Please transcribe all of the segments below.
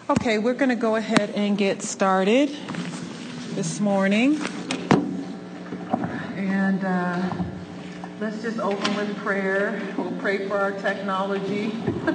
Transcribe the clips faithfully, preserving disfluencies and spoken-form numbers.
Okay, we're going to go ahead and get started this morning. And uh, let's just open with prayer. We'll pray for our technology.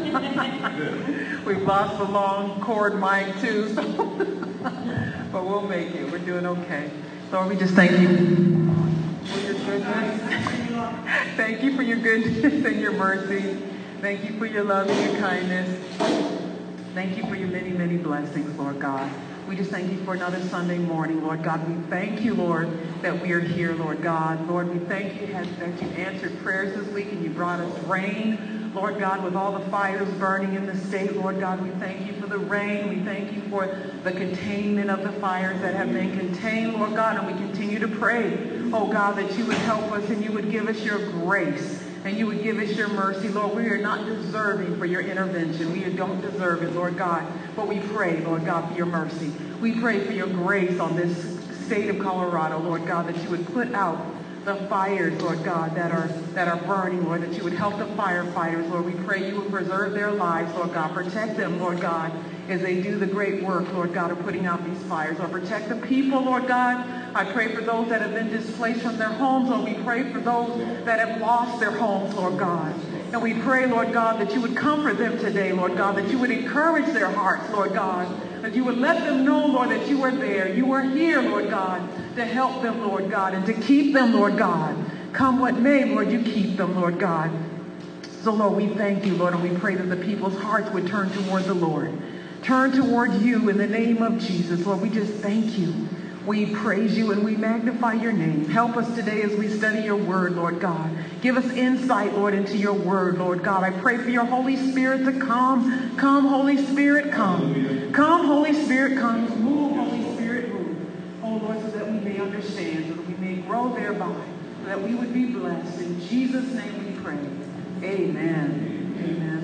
We've lost the long cord mic too, so but we'll make it. We're doing okay. Lord, we just thank you for your goodness. Thank you for your goodness and your mercy. Thank you for your love and your kindness. Thank you for your many, many blessings, Lord God. We just thank you for another Sunday morning, Lord God. We thank you, Lord, that we are here, Lord God. Lord, we thank you that you answered prayers this week and you brought us rain, Lord God, with all the fires burning in the state, Lord God. We thank you for the rain. We thank you for the containment of the fires that have been contained, Lord God, and we continue to pray, oh God, that you would help us and you would give us your grace. And you would give us your mercy, Lord. We are not deserving for your intervention. We don't deserve it, Lord God. But we pray, Lord God, for your mercy. We pray for your grace on this state of Colorado, Lord God, that you would put out the fires, Lord God, that are that are burning, Lord, that you would help the firefighters, Lord. We pray you would preserve their lives, Lord God. Protect them, Lord God, as they do the great work, Lord God, of putting out these fires. Lord, protect the people, Lord God. I pray for those that have been displaced from their homes, Lord. We pray for those that have lost their homes, Lord God. And we pray, Lord God, that you would comfort them today, Lord God, that you would encourage their hearts, Lord God, that you would let them know, Lord, that you are there. You are here, Lord God, to help them, Lord God, and to keep them, Lord God. Come what may, Lord, you keep them, Lord God. So, Lord, we thank you, Lord, and we pray that the people's hearts would turn toward the Lord. Turn toward you in the name of Jesus. Lord, we just thank you. We praise you and we magnify your name. Help us today as we study your word, Lord God. Give us insight, Lord, into your word, Lord God. I pray for your Holy Spirit to come. Come, Holy Spirit, come. Come, Holy Spirit, come. Move, Holy Spirit, move. Oh, Lord, so that we may understand, so that we may grow thereby, so that we would be blessed. In Jesus' name we pray. Amen. Amen.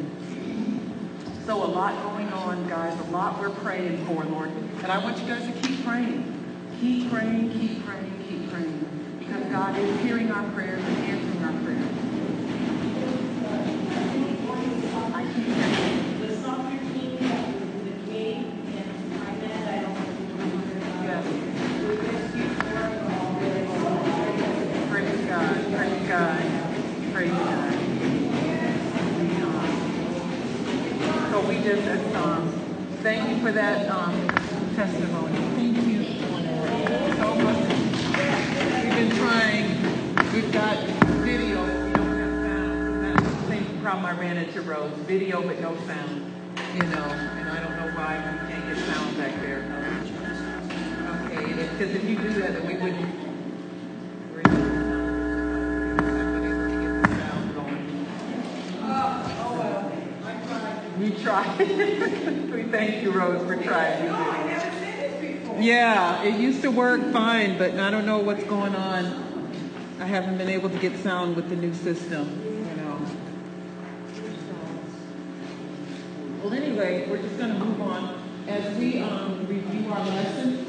Amen. So a lot going on, guys. A lot we're praying for, Lord. And I want you guys to keep praying. Keep praying, keep praying, keep praying. Because God is hearing our prayers and answering our prayers. I keep praying. The softer king, the king, and I meant I don't Yes. Praise God, praise God, praise God. So we just, um, thank you for that um, testimony. Thank you so much. We've been trying. We've got video. We don't have sound. That's the same problem I ran into, Rose. Video but no sound. You know, and I don't know why we can't get sound back there. Okay, because if you do that, then we wouldn't. We tried. We thank you, Rose, for trying. No, I never said this before. Yeah, it used to work fine, but I don't know what's going on. I haven't been able to get sound with the new system, you know. Well, anyway, we're just going to move on. As we um, review our lesson,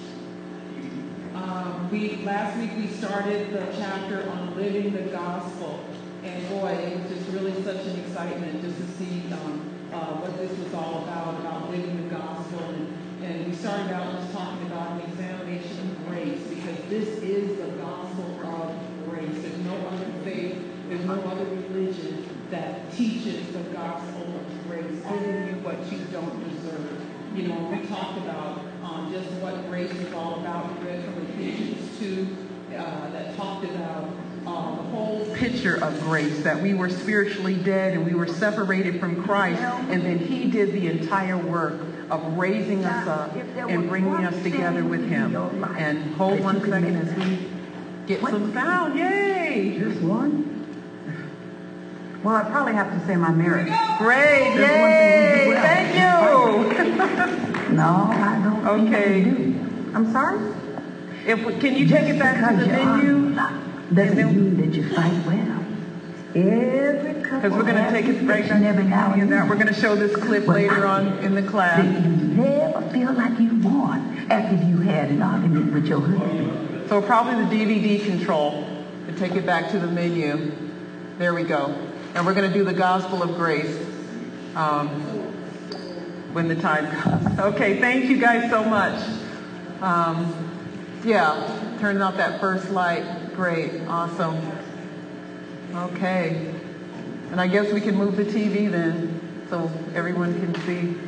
um, we last week we started the chapter on living the gospel. And boy, it was just really such an excitement just to see um, uh, what this was all about, about living the gospel. And, and we started out just talking about an examination of grace, because this is the gospel of grace. There's no other faith, there's no other religion that teaches the gospel of grace, giving you what you don't deserve. You know, we talked about um, just what grace is all about. We read from Ephesians two uh, that talked about Uh, the whole picture of grace, that we were spiritually dead and we were separated from Christ, and then he did the entire work of raising us up and bringing us together with him. And hold one second as we get some sound. Yay! Just one? Well, I probably have to say my marriage. Great! Yay! Thank you! No, I don't Okay. think I do. I'm sorry? If we, can you take it back to the menu? Doesn't mean that you fight well. Every couple Because we're going to take it right back to the menu, and that we're going to show this clip well, later I, on in the class. That you never feel like you won after you had an argument with your husband. So probably the D V D control to take it back to the menu. There we go. And we're going to do the gospel of grace. Um, when the time comes. Okay, thank you guys so much. Um, yeah, turning off that first light. Great, awesome. Okay, and I guess we can move the T V then, so everyone can see.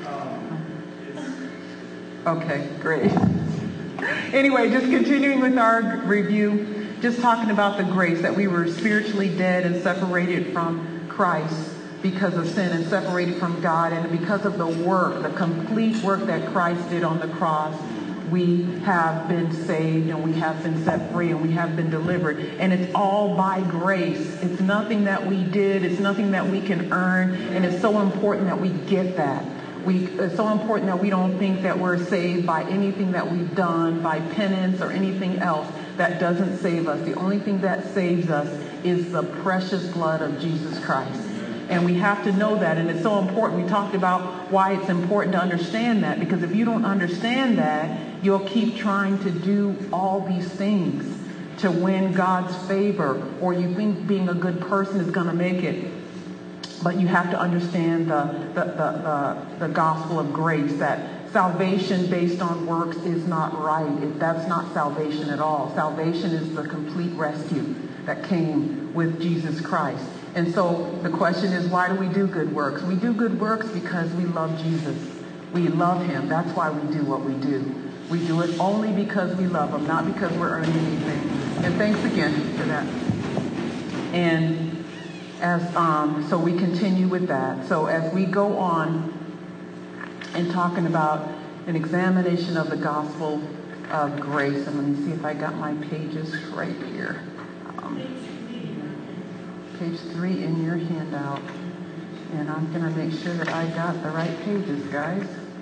Okay, great. Anyway, just continuing with our review, just talking about the grace that we were spiritually dead and separated from Christ because of sin and separated from God, and because of the work, the complete work that Christ did on the cross, we have been saved and we have been set free and we have been delivered. And it's all by grace. It's nothing that we did. It's nothing that we can earn. And it's so important that we get that. We, it's so important that we don't think that we're saved by anything that we've done, by penance or anything else. That doesn't save us. The only thing that saves us is the precious blood of Jesus Christ. And we have to know that. And it's so important. We talked about why it's important to understand that. Because if you don't understand that, you'll keep trying to do all these things to win God's favor. Or you think being a good person is going to make it. But you have to understand the, the, the, the, the gospel of grace, that salvation based on works is not right. It, that's not salvation at all. Salvation is the complete rescue that came with Jesus Christ. And so the question is, why do we do good works? We do good works because we love Jesus. We love him. That's why we do what we do. We do it only because we love him, not because we're earning anything. And thanks again for that. And as um, so we continue with that. So as we go on and talking about an examination of the gospel of grace, and let me see if I got my pages right here. Um, page three in your handout. And I'm going to make sure that I got the right pages, guys.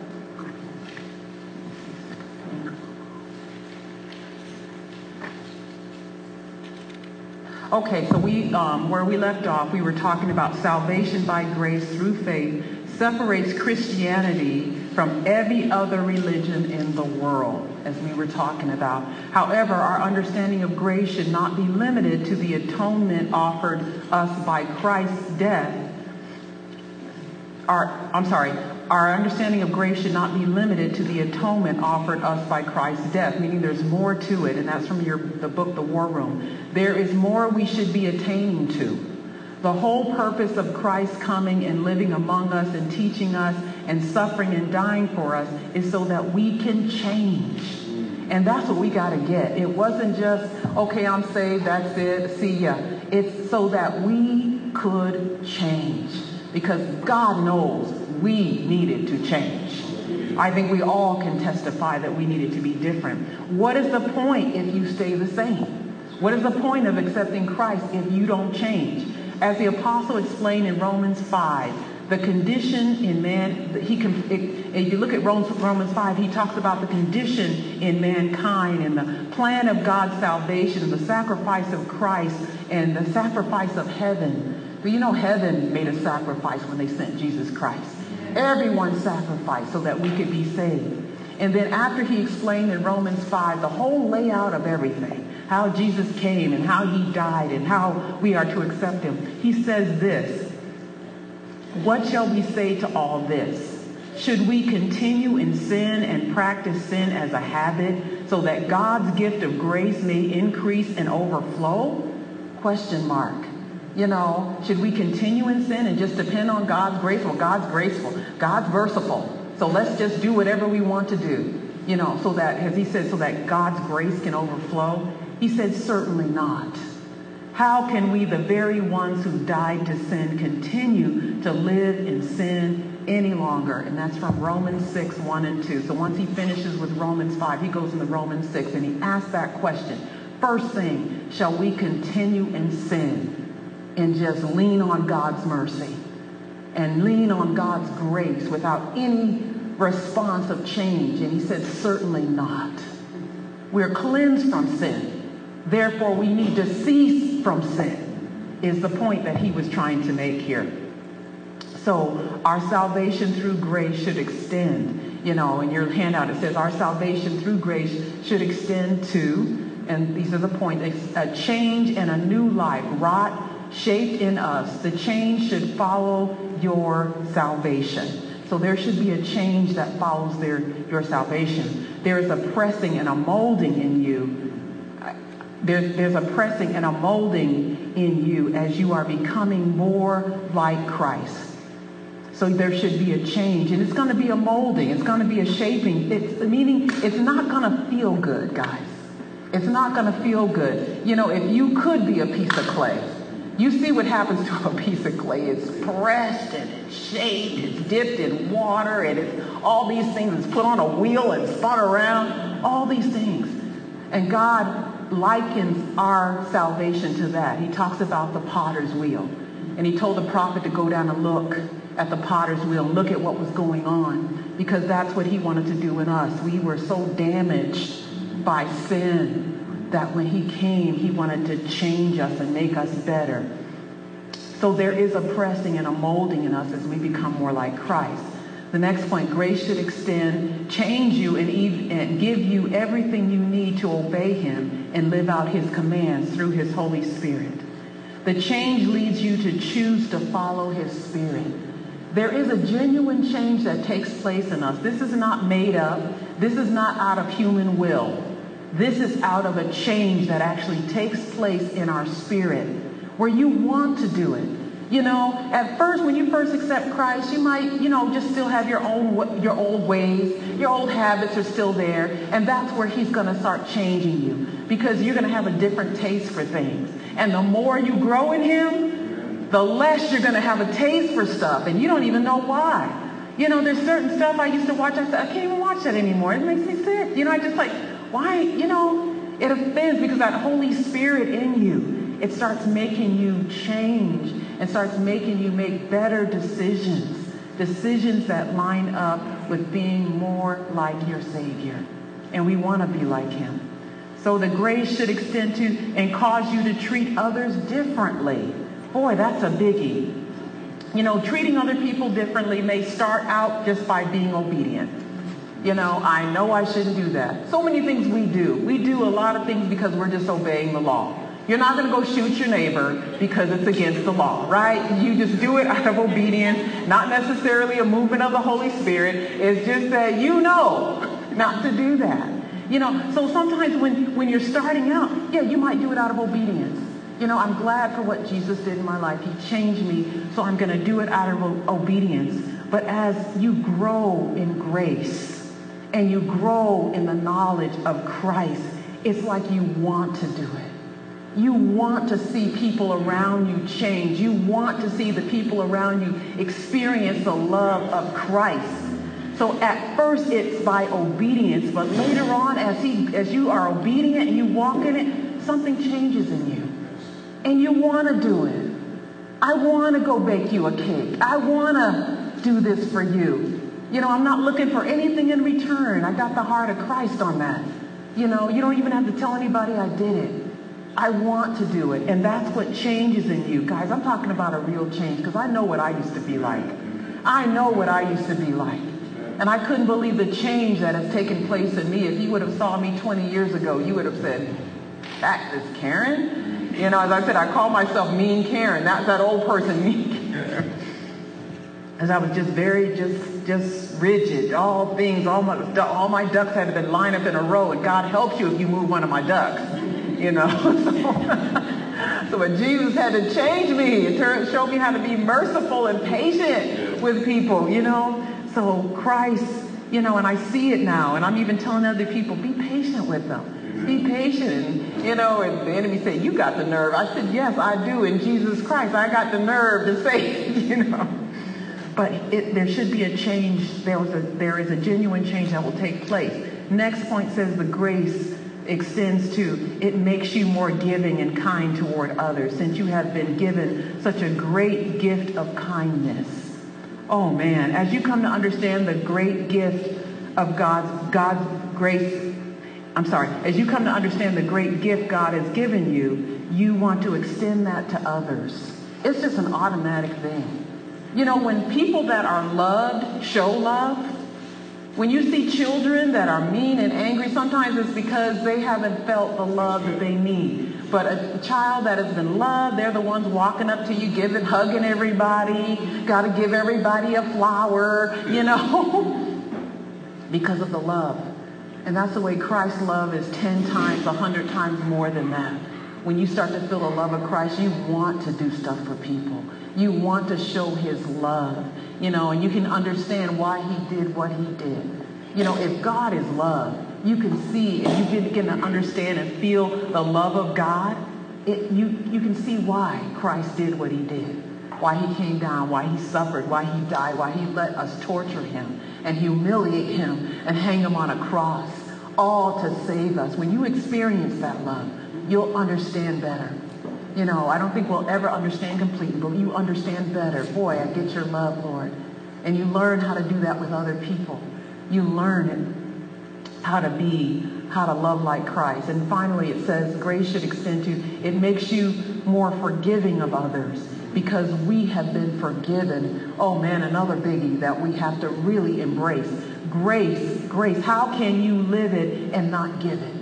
Okay, so we, um, where we left off, we were talking about salvation by grace through faith separates Christianity from every other religion in the world, as we were talking about. However, our understanding of grace should not be limited to the atonement offered us by Christ's death. Our, I'm sorry, our understanding of grace should not be limited to the atonement offered us by Christ's death, meaning there's more to it, and that's from your the book, The War Room. There is more we should be attaining to. The whole purpose of Christ coming and living among us and teaching us and suffering and dying for us is so that we can change. And that's what we got to get. It wasn't just, okay, I'm saved, that's it, see ya. It's so that we could change. Because God knows we needed to change. I think we all can testify that we needed to be different. What is the point if you stay the same? What is the point of accepting Christ if you don't change? As the apostle explained in Romans five, the condition in man, he can, if you look at Romans five, he talks about the condition in mankind and the plan of God's salvation and the sacrifice of Christ and the sacrifice of heaven. But you know, heaven made a sacrifice when they sent Jesus Christ. Everyone sacrificed so that we could be saved. And then after he explained in Romans five the whole layout of everything, how Jesus came and how he died and how we are to accept him, he says this: what shall we say to all this? Should we continue in sin and practice sin as a habit so that God's gift of grace may increase and overflow? Question mark. You know, should we continue in sin and just depend on God's grace? Well, God's graceful. God's merciful. So let's just do whatever we want to do. You know, so that, as he said, so that God's grace can overflow. He said, certainly not. How can we, the very ones who died to sin, continue to live in sin any longer? And that's from Romans six, one and two. So once he finishes with Romans five, he goes into Romans six and he asks that question. First thing, shall we continue in sin and just lean on God's mercy and lean on God's grace without any response of change? And he said, certainly not. We're cleansed from sin. Therefore, we need to cease from sin, is the point that he was trying to make here. So our salvation through grace should extend. You know, in your handout it says our salvation through grace should extend to, and these are the points, a change and a new life wrought, shaped in us. The change should follow your salvation. So there should be a change that follows their, your salvation. There is a pressing and a molding in you. There, there's a pressing and a molding in you as you are becoming more like Christ. So there should be a change, and it's going to be a molding. It's going to be a shaping. It's meaning it's not going to feel good, guys. It's not going to feel good. You know, if you could be a piece of clay, you see what happens to a piece of clay. It's pressed and it's shaped, it's dipped in water, and it's all these things. It's put on a wheel and spun around. All these things, and God likens our salvation to that. He talks about the potter's wheel, and he told the prophet to go down and look at the potter's wheel, look at what was going on, because that's what he wanted to do in us. We were so damaged by sin that when he came, he wanted to change us and make us better. So there is a pressing and a molding in us as we become more like Christ. The next point, grace should extend, change you, and, even, and give you everything you need to obey him and live out his commands through his Holy Spirit. The change leads you to choose to follow his Spirit. There is a genuine change that takes place in us. This is not made up. This is not out of human will. This is out of a change that actually takes place in our spirit, where you want to do it. You know, at first, when you first accept Christ, you might, you know, just still have your own, your old ways. Your old habits are still there. And that's where he's going to start changing you, because you're going to have a different taste for things. And the more you grow in him, the less you're going to have a taste for stuff, and you don't even know why. You know, there's certain stuff I used to watch. I said, I can't even watch that anymore. It makes me sick. You know, I just like, why? You know, it offends, because that Holy Spirit in you, it starts making you change and starts making you make better decisions, decisions that line up with being more like your Savior. And we want to be like him. So the grace should extend to and cause you to treat others differently. Boy, that's a biggie. You know, treating other people differently may start out just by being obedient. You know, I know I shouldn't do that. So many things we do. We do a lot of things because we're just obeying the law. You're not going to go shoot your neighbor because it's against the law, right? You just do it out of obedience, not necessarily a movement of the Holy Spirit. It's just that you know not to do that. You know, so sometimes when, when you're starting out, yeah, you might do it out of obedience. You know, I'm glad for what Jesus did in my life. He changed me, so I'm going to do it out of obedience. But as you grow in grace and you grow in the knowledge of Christ, it's like you want to do it. You want to see people around you change. You want to see the people around you experience the love of Christ. So at first it's by obedience, but later on, as he, as you are obedient and you walk in it, something changes in you. And you want to do it. I want to go bake you a cake. I want to do this for you. You know, I'm not looking for anything in return. I got the heart of Christ on that. You know, you don't even have to tell anybody I did it. I want to do it. And that's what changes in you. Guys, I'm talking about a real change, because I know what I used to be like. I know what I used to be like. And I couldn't believe the change that has taken place in me. If you would have saw me twenty years ago, you would have said, that is Karen? You know, as I said, I call myself Mean Karen. That's that old person, Mean Karen. As I was just very, just, just rigid. All things, all my, all my ducks had been lined up in a row. And God helps you if you move one of my ducks. You know. So, so when Jesus had to change me, it turned, showed me how to be merciful and patient with people. You know. So Christ, you know, and I see it now. And I'm even telling other people, be patient with them. Be patient. And, you know, and the enemy said, you got the nerve. I said, yes, I do. In Jesus Christ, I got the nerve to say, you know. But it, there should be a change. There was a, there is a genuine change that will take place. Next point says the grace extends to, it makes you more giving and kind toward others, since you have been given such a great gift of kindness. Oh, man. As you come to understand the great gift of God's, God's grace, I'm sorry, as you come to understand the great gift God has given you, you want to extend that to others. It's just an automatic thing. You know, when people that are loved show love, when you see children that are mean and angry, sometimes it's because they haven't felt the love that they need. But a, a child that has been loved, they're the ones walking up to you, giving, hugging everybody, got to give everybody a flower, you know, because of the love. And that's the way Christ's love is ten times, a hundred times more than that. When you start to feel the love of Christ, you want to do stuff for people. You want to show his love, you know, and you can understand why he did what he did. You know, if God is love, you can see and you begin to understand and feel the love of God. It, you, you can see why Christ did what he did, why he came down, why he suffered, why he died, why he let us torture him and humiliate him and hang him on a cross, all to save us. When you experience that love, you'll understand better. You know, I don't think we'll ever understand completely, but you understand better. Boy, I get your love, Lord. And you learn how to do that with other people. You learn it, how to be, how to love like Christ. And finally, it says grace should extend to, it makes you more forgiving of others because we have been forgiven. Oh man, another biggie that we have to really embrace. Grace, grace. How can you live it and not give it?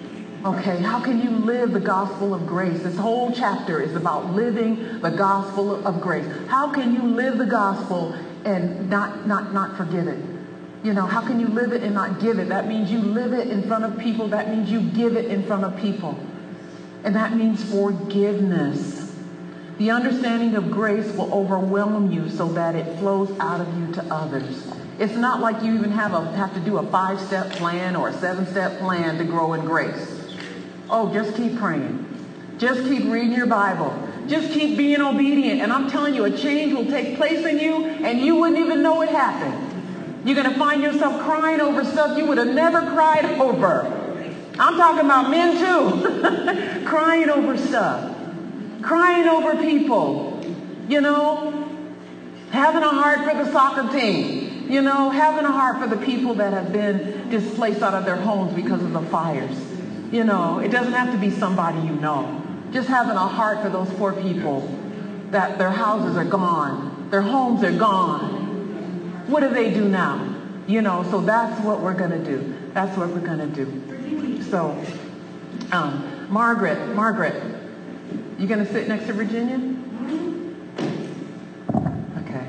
Okay, how can you live the gospel of grace? This whole chapter is about living the gospel of grace. How can you live the gospel and not, not, not forgive it? You know, how can you live it and not give it? That means you live it in front of people. That means you give it in front of people. And that means forgiveness. The understanding of grace will overwhelm you so that it flows out of you to others. It's not like you even have, a, have to do a five-step plan or a seven-step plan to grow in grace. Oh, just keep praying. Just keep reading your Bible. Just keep being obedient. And I'm telling you, a change will take place in you and you wouldn't even know it happened. You're going to find yourself crying over stuff you would have never cried over. I'm talking about men too. Crying over stuff. Crying over people. You know, having a heart for the soccer team. You know, having a heart for the people that have been displaced out of their homes because of the fires. You know, it doesn't have to be somebody you know. Just having a heart for those poor people that their houses are gone. Their homes are gone. What do they do now? You know, so that's what we're going to do. That's what we're going to do. So, um, Margaret, Margaret, you going to sit next to Virginia? Okay.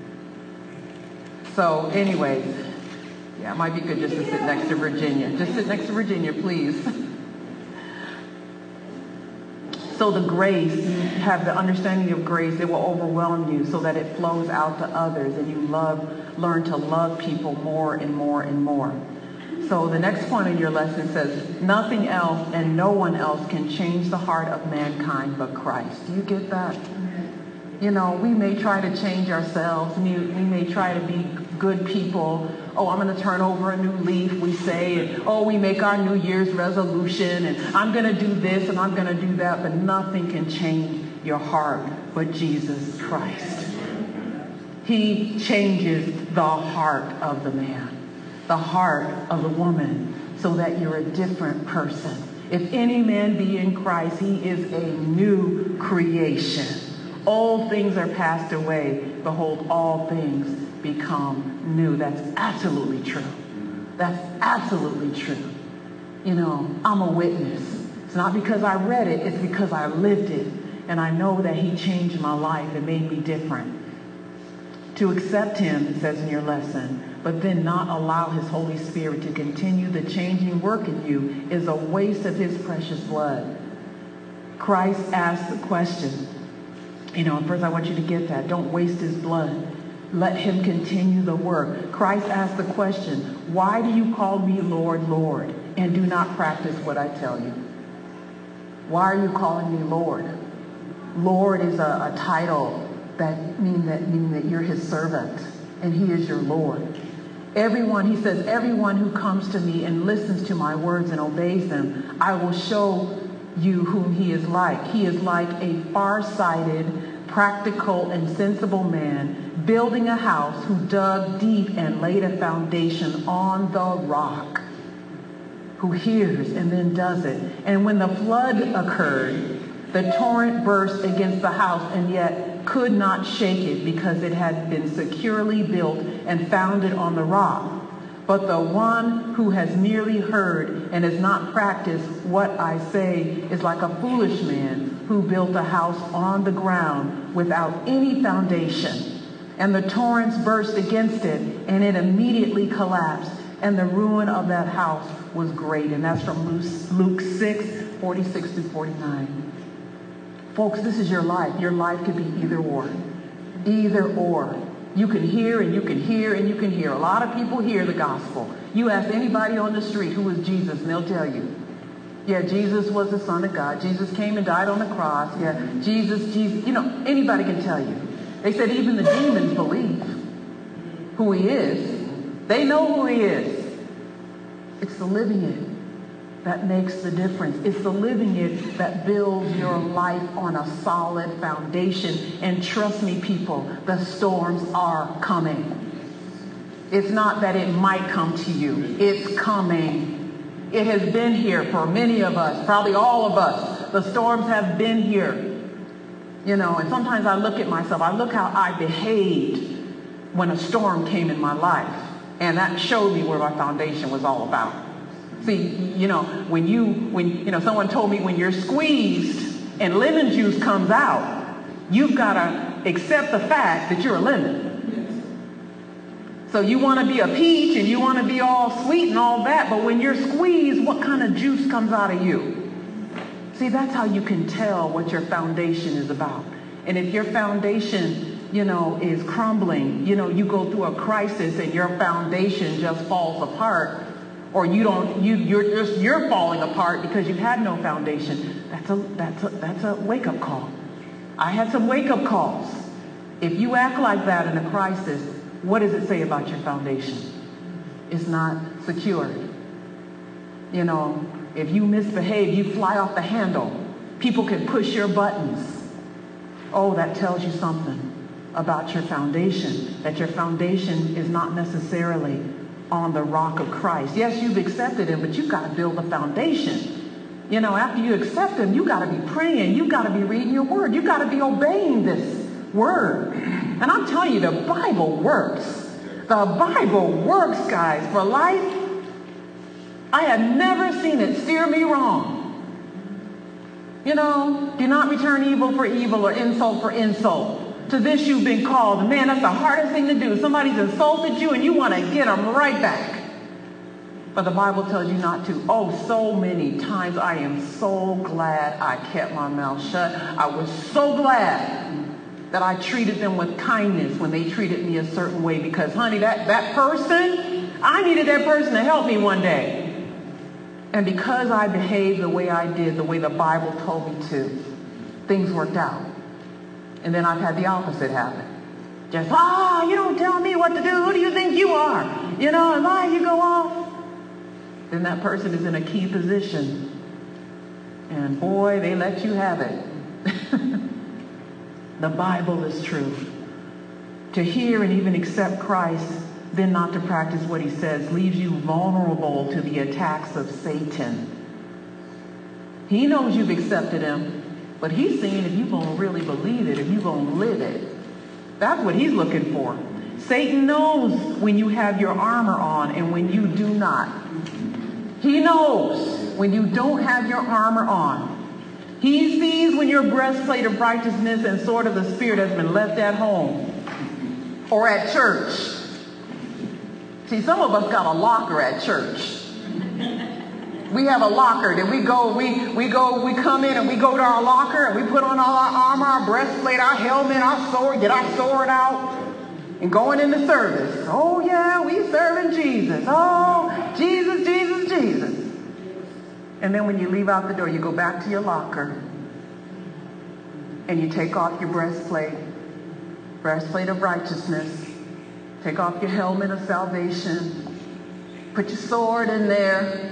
So, anyways, yeah, it might be good just to sit next to Virginia. Just sit next to Virginia, please. So the grace, you have the understanding of grace, it will overwhelm you so that it flows out to others and you love, learn to love people more and more and more. So the next point in your lesson says, nothing else and no one else can change the heart of mankind but Christ. Do you get that? You know, we may try to change ourselves. We, we may try to be good people. Oh, I'm going to turn over a new leaf, we say. And, oh, we make our New Year's resolution. And I'm going to do this and I'm going to do that. But nothing can change your heart but Jesus Christ. He changes the heart of the man, the heart of the woman, so that you're a different person. If any man be in Christ, he is a new creation. Old things are passed away. Behold, all things become new. That's absolutely true. That's absolutely true. You know, I'm a witness. It's not because I read it. It's because I lived it. And I know that he changed my life and made me different. To accept him, it says in your lesson, but then not allow his Holy Spirit to continue the changing work in you is a waste of his precious blood. Christ asked the question, you know, first I want you to get that. Don't waste his blood. Let him continue the work. Christ asked the question, why do you call me Lord, Lord, and do not practice what I tell you? Why are you calling me Lord? Lord is a, a title that mean that meaning that you're his servant and he is your Lord. Everyone, he says, everyone who comes to me and listens to my words and obeys them, I will show you whom he is like. He is like a far-sighted, practical, and sensible man building a house who dug deep and laid a foundation on the rock, who hears and then does it. And when the flood occurred, the torrent burst against the house and yet could not shake it because it had been securely built and founded on the rock. But the one who has merely heard and has not practiced what I say is like a foolish man who built a house on the ground without any foundation. And the torrents burst against it, and it immediately collapsed. And the ruin of that house was great. And that's from Luke six, forty-six through forty-nine. Folks, this is your life. Your life could be either or. Either or. You can hear and you can hear and you can hear. A lot of people hear the gospel. You ask anybody on the street who is Jesus and they'll tell you. Yeah, Jesus was the Son of God. Jesus came and died on the cross. Yeah, Jesus, Jesus. You know, anybody can tell you. They said even the demons believe who he is. They know who he is. It's the living it that makes the difference. It's the living it that builds your life on a solid foundation. And trust me, people, the storms are coming. It's not that it might come to you. It's coming. It has been here for many of us, probably all of us. The storms have been here. You know, and sometimes I look at myself. I look how I behaved when a storm came in my life. And that showed me where my foundation was all about. See, you know, when you, when, you know, someone told me when you're squeezed and lemon juice comes out, you've got to accept the fact that you're a lemon. So you want to be a peach and you want to be all sweet and all that, but when you're squeezed, what kind of juice comes out of you? See, that's how you can tell what your foundation is about. And if your foundation, you know, is crumbling, you know, you go through a crisis and your foundation just falls apart, or you don't, you, you're just, you're falling apart because you had no foundation. That's a, that's a, that's a wake-up call. I had some wake-up calls. If you act like that in a crisis, what does it say about your foundation? It's not secure. You know, if you misbehave, you fly off the handle. People can push your buttons. Oh, that tells you something about your foundation, that your foundation is not necessarily on the rock of Christ. Yes, you've accepted him, but you've got to build a foundation. You know, after you accept him, you've got to be praying. You've got to be reading your word. You've got to be obeying this word. And I'm telling you, the Bible works. The Bible works, guys, for life. I have never seen it steer me wrong. You know, do not return evil for evil or insult for insult. To this you've been called. Man, that's the hardest thing to do. Somebody's insulted you and you want to get them right back. But the Bible tells you not to. Oh, so many times I am so glad I kept my mouth shut. I was so glad that I treated them with kindness when they treated me a certain way. Because, honey, that, that person, I needed that person to help me one day. And because I behaved the way I did, the way the Bible told me to, things worked out. And then I've had the opposite happen. Just, ah, oh, you don't tell me what to do. Who do you think you are? You know, and why you go off? Then that person is in a key position. And boy, they let you have it. The Bible is true. To hear and even accept Christ, then not to practice what he says, leaves you vulnerable to the attacks of Satan. He knows you've accepted him. But he's seeing if you're going to really believe it, if you're going to live it. That's what he's looking for. Satan knows when you have your armor on and when you do not. He knows when you don't have your armor on. He sees when your breastplate of righteousness and sword of the Spirit has been left at home or at church. See, some of us got a locker at church. We have a locker that we go, we, we go, we come in and we go to our locker and we put on all our armor, our breastplate, our helmet, our sword, get our sword out and going into service. Oh yeah, we serving Jesus. Oh, Jesus, Jesus, Jesus. And then when you leave out the door, you go back to your locker and you take off your breastplate, breastplate of righteousness, take off your helmet of salvation, put your sword in there.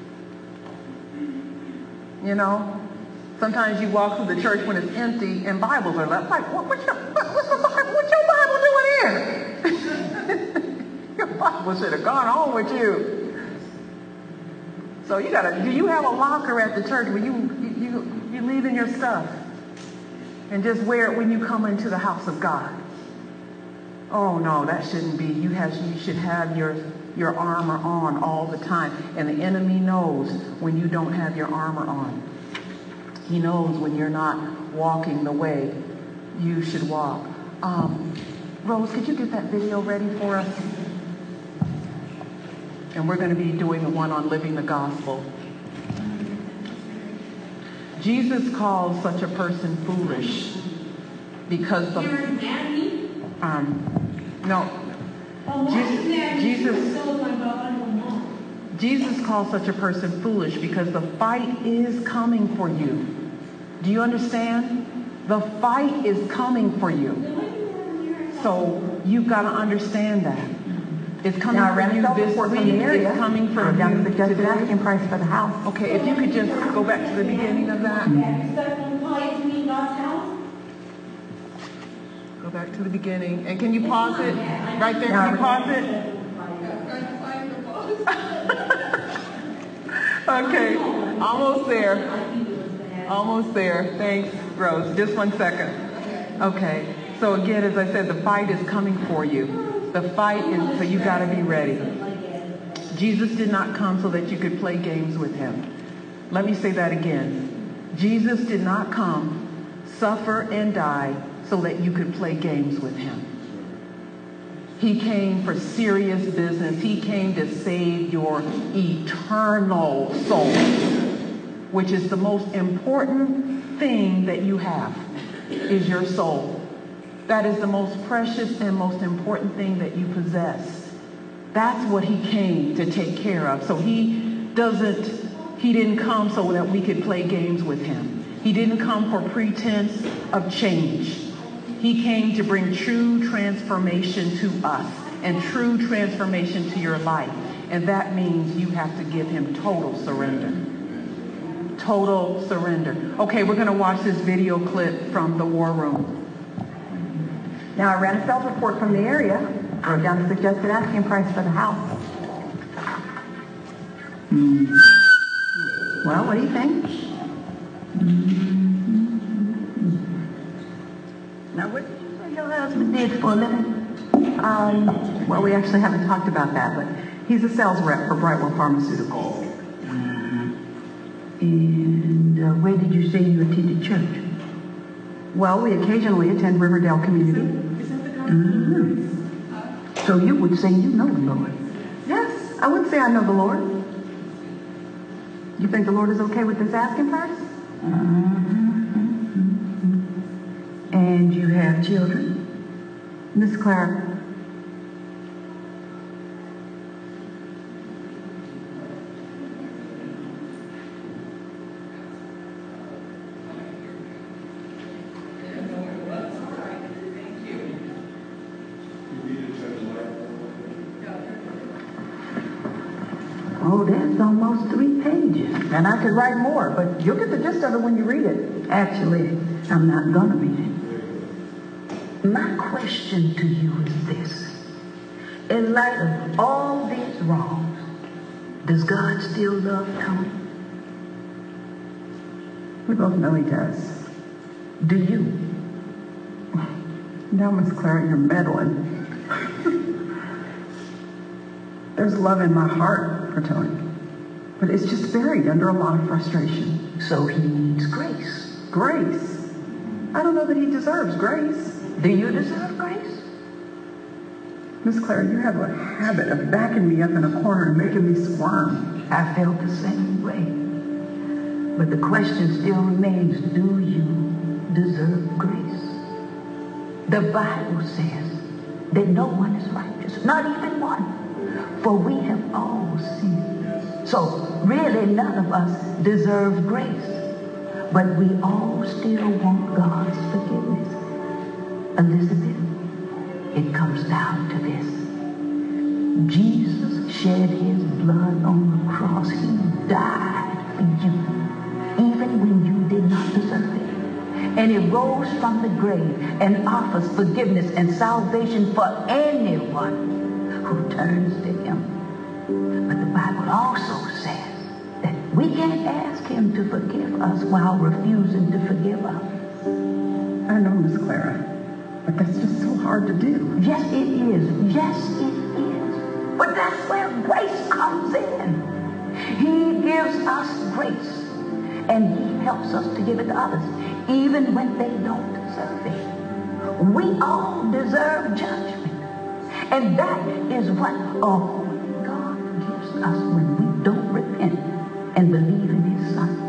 You know, sometimes you walk through the church when it's empty and Bibles are left. Like, what, what's, your, what, what's, the Bible, what's your Bible doing here? Your Bible should have gone home with you. So you gotta, do you have a locker at the church where you, you, you, you leave in your stuff and just wear it when you come into the house of God? Oh no, that shouldn't be. You have you should have your your armor on all the time. And the enemy knows when you don't have your armor on. He knows when you're not walking the way you should walk. Um, Rose, could you get that video ready for us? And we're going to be doing the one on living the gospel. Jesus calls such a person foolish because the You're mad at me? um no Oh, why Jesus, is that? Jesus So my daughter no more. Jesus calls such a person foolish because the fight is coming for you. Do you understand? The fight is coming for you. So you've got to understand that. It's coming Now, for you this from the week. area. It's coming for I'm you suggested today. asking price for the house. Okay, if you could just go back to the beginning of that. Yeah, you start from quiet to me in God's house? Go back to the beginning. And can you pause it? Right there, can you pause it? Okay, almost there. Almost there. Thanks, Rose. Just one second. Okay, so again, as I said, the fight is coming for you. The fight is, so you got to be ready. Jesus did not come so that you could play games with him. Let me say that again. Jesus did not come, suffer, and die so that you could play games with him. He came for serious business. He came to save your eternal soul, which is the most important thing that you have, is your soul. That is the most precious and most important thing that you possess. That's what he came to take care of. So he doesn't, he didn't come so that we could play games with him. He didn't come for pretense of change. He came to bring true transformation to us and true transformation to your life. And that means you have to give him total surrender. Total surrender. Okay, we're going to watch this video clip from the War Room. Now, I ran a sales report from the area. Wrote down the suggested asking price for the house. Mm. Well, what do you think? Mm-hmm. Now, what did you say your husband did for a living? Um, well, we actually haven't talked about that, but he's a sales rep for Brightwell Pharmaceuticals. Mm-hmm. And uh, where did you say you attended church? Well, we occasionally attend Riverdale Community. Mm-hmm. So you would say you know the Lord? Yes, I would say I know the Lord. You think the Lord is okay with this asking price? Mm-hmm. And you have children? Miss Clara? Oh, that's almost three pages. And I could write more, but you'll get the gist of it when you read it. Actually, I'm not going to read it. My question to you is this. In light of all these wrongs, does God still love Tony? We both know he does. Do you? Now, Miss Clara, you're meddling. There's love in my heart for Tony, but it's just buried under a lot of frustration. So he needs grace. Grace? I don't know that he deserves grace. Do you deserve grace? Miss Clara, you have a habit of backing me up in a corner and making me squirm. I felt the same way. But the question still remains, do you deserve grace? The Bible says that no one is righteous, not even one. For we have all sinned. So really none of us deserve grace. But we all still want God's forgiveness. Elizabeth, it comes down to this. Jesus shed his blood on the cross. He died for you, even when you did not deserve it. And he rose from the grave and offers forgiveness and salvation for anyone who turns to him. But the Bible also says that we can't ask him to forgive us while refusing to forgive us. I know, Miss Clara. But that's just so hard to do. Yes, it is. Yes, it is. But that's where grace comes in. He gives us grace. And he helps us to give it to others, even when they don't deserve it. We all deserve judgment. And that is what a holy God gives us when we don't repent and believe in his son.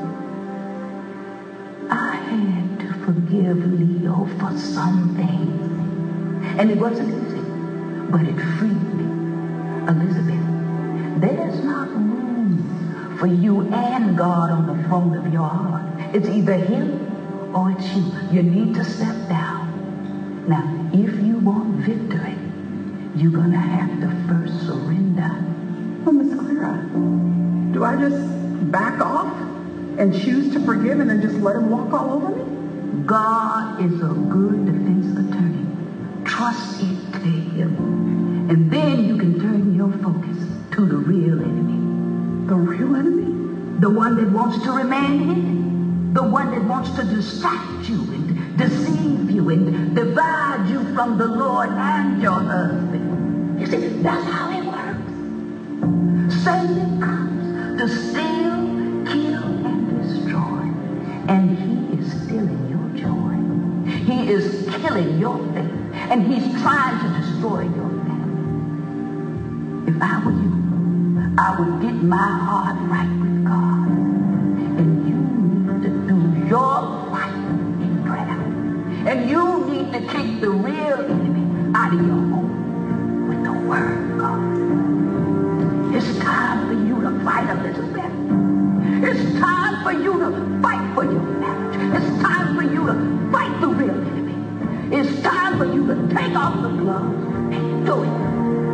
I had to forgive Leo for some things. And it wasn't easy, but it freed me. Elizabeth, there's not room for you and God on the throne of your heart. It's either him or it's you. You need to step down. Now, if you want victory, you're going to have to first surrender. Well, Miss Clara, do I just back off and choose to forgive and then just let him walk all over me? God is a good defense attorney. Trust it to him. And then you can turn your focus to the real enemy. The real enemy? The one that wants to remain hidden. The one that wants to distract you and deceive you and divide you from the Lord and your husband. You see, that's how it works. Satan comes to steal, kill, and destroy. And he is stealing your joy. He is killing your faith. And he's trying to destroy your family. If I were you, I would get my heart right with God. And you need to do your fight in prayer. And you need to keep the real enemy out of your home with the word of God. It's time for you to fight, Elizabeth. It's time for you to fight for your marriage. It's time for you to fight the real enemy. It's time for you to take off the gloves and do it.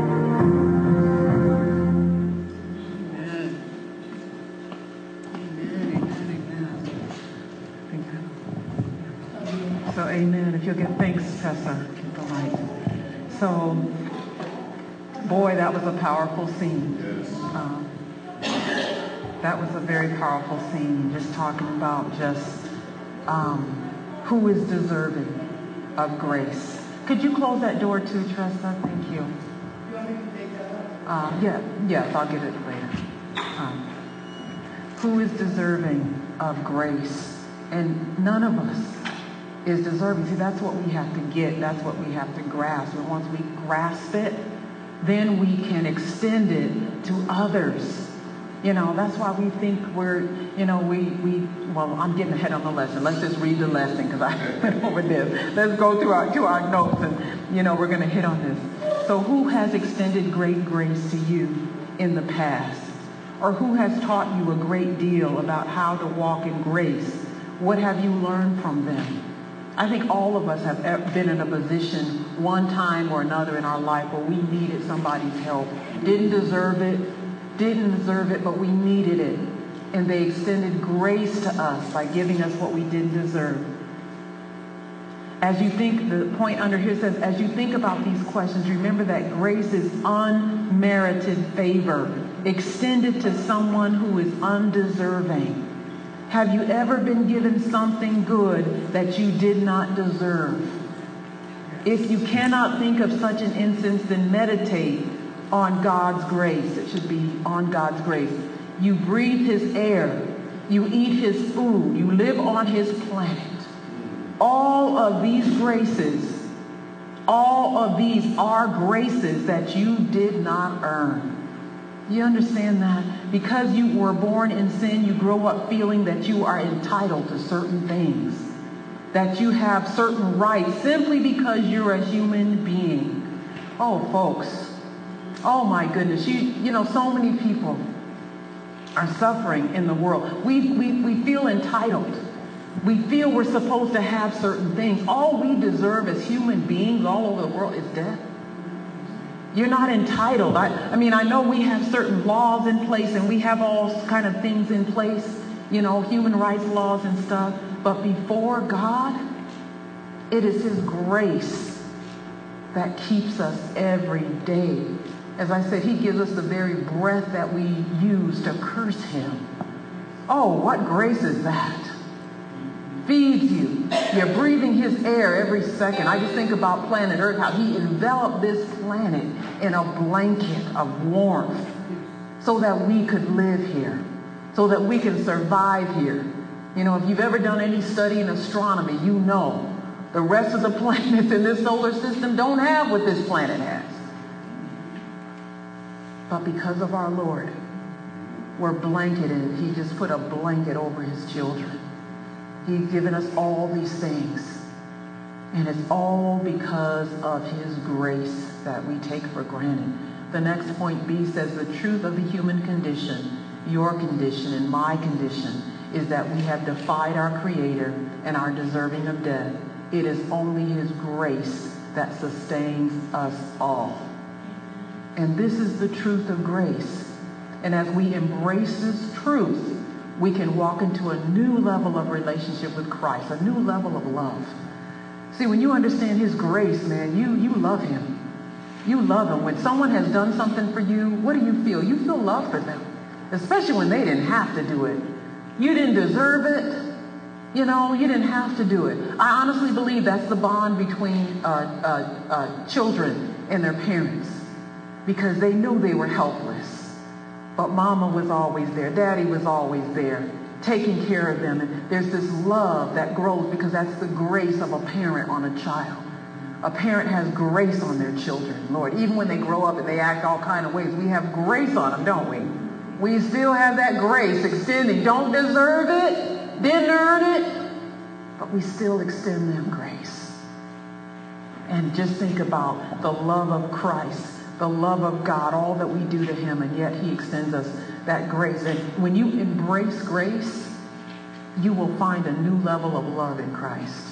So, amen. If you'll give thanks, Tessa, get the light. So, boy, that was a powerful scene. Um, that was a very powerful scene, just talking about just um, who is deserving of grace. Could you close that door too, Tressa? Thank you. You want me to take that up? Uh, yeah, yes, I'll get it later. Um, who is deserving of grace? And none of us is deserving. See, that's what we have to get. That's what we have to grasp. And once we grasp it, then we can extend it to others. You know, that's why we think we're, you know, we, we well, I'm getting ahead on the lesson. Let's just read the lesson because I went over this. Let's go to our, to our notes and, you know, we're going to hit on this. So who has extended great grace to you in the past? Or who has taught you a great deal about how to walk in grace? What have you learned from them? I think all of us have been in a position one time or another in our life where we needed somebody's help. Didn't deserve it, didn't deserve it, but we needed it. And they extended grace to us by giving us what we didn't deserve. As you think, the point under here says, as you think about these questions, remember that grace is unmerited favor extended to someone who is undeserving. Have you ever been given something good that you did not deserve? If you cannot think of such an instance, then meditate on God's grace. It should be on God's grace. You breathe his air. You eat his food. You live on his planet. All of these graces, all of these are graces that you did not earn. You understand that? Because you were born in sin, you grow up feeling that you are entitled to certain things, that you have certain rights simply because you're a human being. Oh, folks. Oh, my goodness. You, you know, so many people are suffering in the world. We, we, we feel entitled. We feel we're supposed to have certain things. All we deserve as human beings all over the world is death. You're not entitled. I, I mean, I know we have certain laws in place and we have all kind of things in place, you know, human rights laws and stuff. But before God, it is his grace that keeps us every day. As I said, he gives us the very breath that we use to curse him. Oh, what grace is that? feeds you. You're breathing his air every second. I just think about planet Earth, how he enveloped this planet in a blanket of warmth so that we could live here, so that we can survive here. You know, if you've ever done any study in astronomy, you know the rest of the planets in this solar system don't have what this planet has. But because of our Lord, we're blanketed. He just put a blanket over his children. He's given us all these things. And it's all because of his grace that we take for granted. The next point, B, says the truth of the human condition, your condition and my condition, is that we have defied our Creator and are deserving of death. It is only his grace that sustains us all. And this is the truth of grace. And as we embrace this truth, we can walk into a new level of relationship with Christ, a new level of love. See, when you understand his grace, man, you, you love him. You love him. When someone has done something for you, what do you feel? You feel love for them, especially when they didn't have to do it. You didn't deserve it. You know, you didn't have to do it. I honestly believe that's the bond between uh, uh, uh, children and their parents, because they know they were helpless. But mama was always there. Daddy was always there, taking care of them. And there's this love that grows because that's the grace of a parent on a child. A parent has grace on their children, Lord. Even when they grow up and they act all kind of ways, we have grace on them, don't we? We still have that grace extending. Don't deserve it, didn't earn it, but we still extend them grace. And just think about the love of Christ, the love of God, all that we do to him, and yet he extends us that grace. And when you embrace grace, you will find a new level of love in Christ.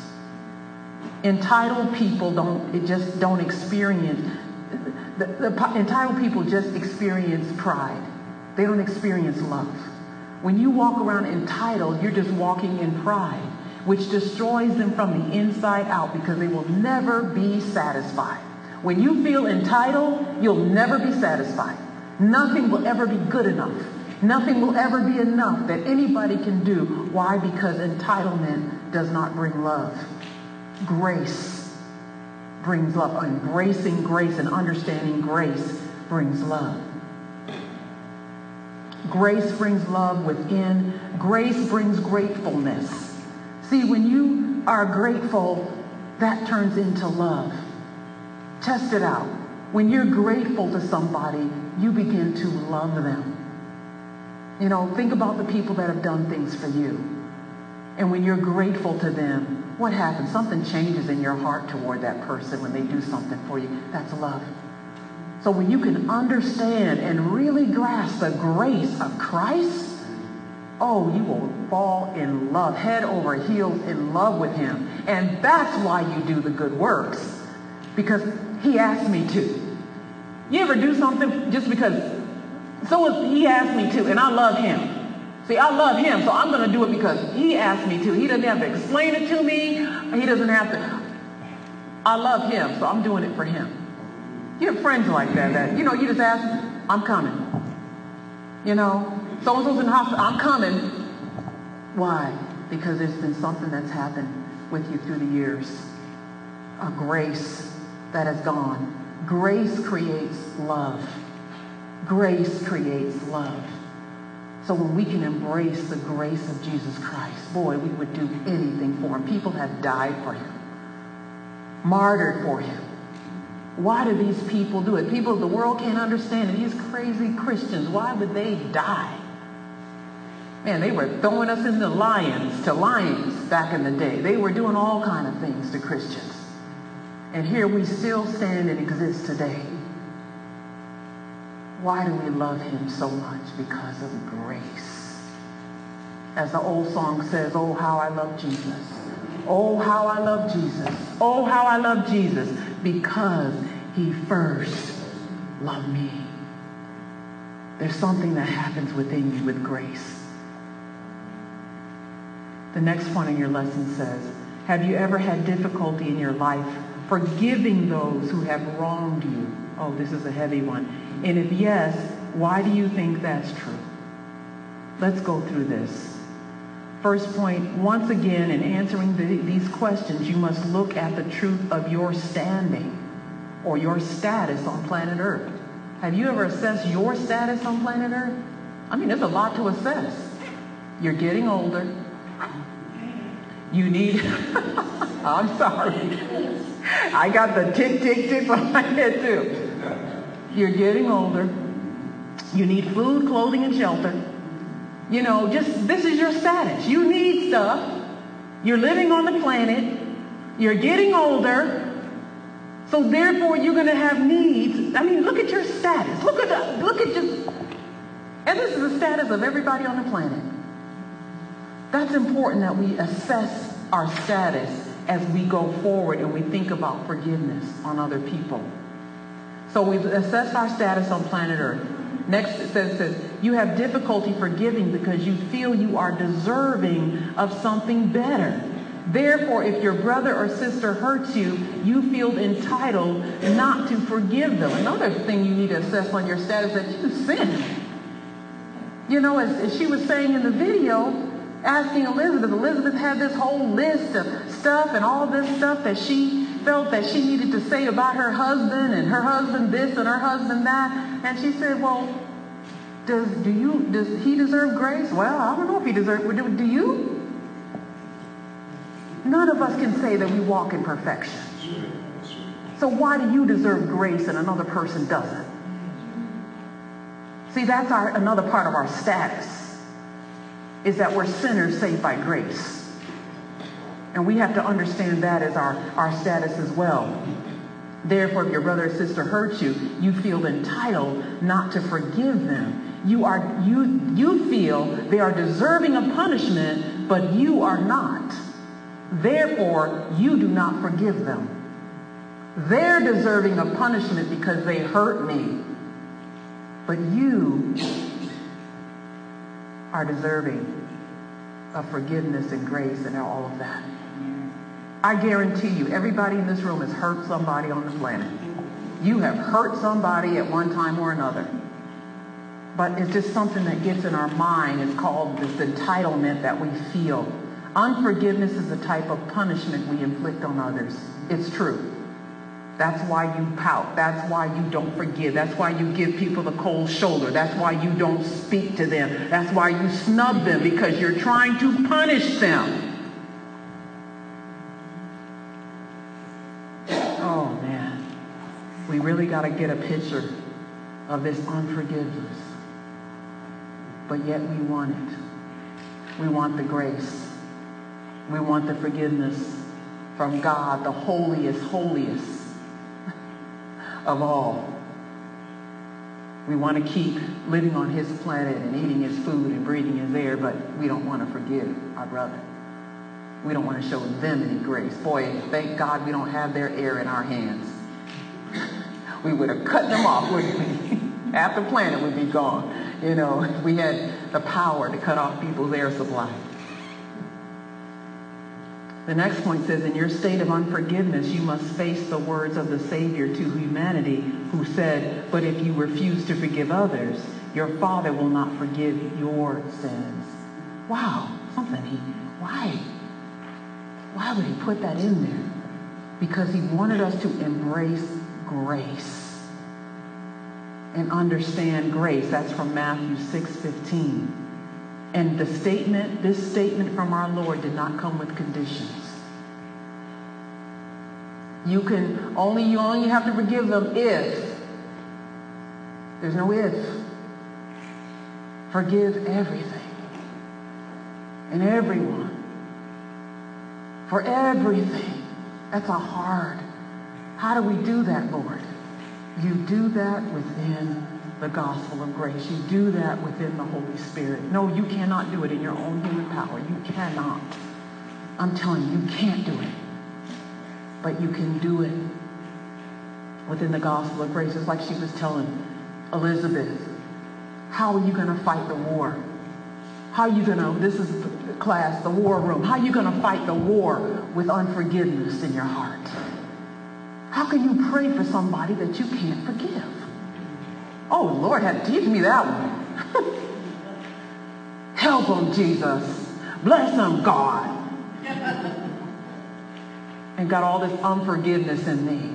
Entitled people don't, it just don't experience, the, the entitled people just experience pride. They don't experience love. When you walk around entitled, you're just walking in pride, which destroys them from the inside out because they will never be satisfied. When you feel entitled, you'll never be satisfied. Nothing will ever be good enough. Nothing will ever be enough that anybody can do. Why? Because entitlement does not bring love. Grace brings love. Embracing grace and understanding grace brings love. Grace brings love within. Grace brings gratefulness. See, when you are grateful, that turns into love. Test it out. When you're grateful to somebody, you begin to love them. You know, think about the people that have done things for you. And when you're grateful to them, what happens? Something changes in your heart toward that person when they do something for you. That's love. So when you can understand and really grasp the grace of Christ, oh, you will fall in love, head over heels in love with him. And that's why you do the good works. Because he asked me to. You ever do something just because someone, he asked me to, and I love him. See, I love him, so I'm going to do it because he asked me to. He doesn't have to explain it to me. He doesn't have to. I love him, so I'm doing it for him. You have friends like that, that, you know, you just ask, I'm coming. You know, so-and-so's in the hospital, I'm coming. Why? Because there's been something that's happened with you through the years. A grace that has gone. Grace creates love. Grace creates love. So when we can embrace the grace of Jesus Christ, boy, we would do anything for him. People have died for him, martyred for him. Why do these people do it? People of the world can't understand it. These crazy Christians, why would they die? Man, they were throwing us into lions, to lions back in the day. They were doing all kind of things to Christians. And here we still stand and exist today. Why do we love him so much? Because of grace. As the old song says, oh, how I love Jesus. Oh, how I love Jesus. Oh, how I love Jesus. Because he first loved me. There's something that happens within you with grace. The next point in your lesson says, have you ever had difficulty in your life forgiving those who have wronged you? Oh, this is a heavy one. And if yes, why do you think that's true? Let's go through this. First point, once again, in answering the, these questions, you must look at the truth of your standing or your status on planet Earth. Have you ever assessed your status on planet Earth? I mean, there's a lot to assess. You're getting older. You need, I'm sorry. I got the tick, tick, tick on my head too. You're getting older. You need food, clothing, and shelter. You know, just this is your status. You need stuff. You're living on the planet. You're getting older. So therefore, you're going to have needs. I mean, look at your status. Look at the, look at just, and this is the status of everybody on the planet. That's important that we assess our status as we go forward and we think about forgiveness on other people. So we've assessed our status on planet Earth. Next it says, says, you have difficulty forgiving because you feel you are deserving of something better. Therefore, if your brother or sister hurts you, you feel entitled not to forgive them. Another thing you need to assess on your status is that you sin. You know, as, as she was saying in the video, asking Elizabeth, Elizabeth had this whole list of stuff and all this stuff that she felt that she needed to say about her husband and her husband this and her husband that. And she said, well, does do you does he deserve grace? Well, I don't know if he deserves, do, do you? None of us can say that we walk in perfection. So why do you deserve grace and another person doesn't? See, that's our another part of our status, is that we're sinners saved by grace. And we have to understand that as our, our status as well. Therefore, if your brother or sister hurts you, you feel entitled not to forgive them. You are you you feel they are deserving of punishment, but you are not. Therefore, you do not forgive them. They're deserving of punishment because they hurt me. But you are deserving of forgiveness and grace and all of that. I guarantee you, everybody in this room has hurt somebody on the planet. You have hurt somebody at one time or another. But it's just something that gets in our mind. It's called this entitlement that we feel. Unforgiveness is a type of punishment we inflict on others. It's true. That's why you pout. That's why you don't forgive. That's why you give people the cold shoulder. That's why you don't speak to them. That's why you snub them, because you're trying to punish them. Oh, man. We really got to get a picture of this unforgiveness. But yet we want it. We want the grace. We want the forgiveness from God, the holiest, holiest of all. We want to keep living on his planet and eating his food and breathing his air, but we don't want to forgive our brother. We don't want to show them any grace. Boy, thank God we don't have their air in our hands. We would have cut them off, wouldn't we? Half the planet would be gone. You know, if we had the power to cut off people's air supply. The next point says, in your state of unforgiveness, you must face the words of the Savior to humanity, who said, but if you refuse to forgive others, your Father will not forgive your sins. Wow, something he, why? Why would he put that in there? Because he wanted us to embrace grace and understand grace. That's from Matthew six fifteen. And the statement, this statement from our Lord did not come with conditions. You can only, you only have to forgive them if. There's no if. Forgive everything and everyone. For everything. That's a hard. How do we do that, Lord? You do that within the gospel of grace. You do that within the Holy Spirit. No, you cannot do it in your own human power. You cannot. I'm telling you, you can't do it. But you can do it within the gospel of grace. It's like she was telling Elizabeth, how are you going to fight the war? How are you going to, this is the class, the war room. How are you going to fight the war with unforgiveness in your heart? How can you pray for somebody that you can't forgive? Oh, Lord had to teach me that one. Help them, Jesus. Bless them, God. And got all this unforgiveness in me.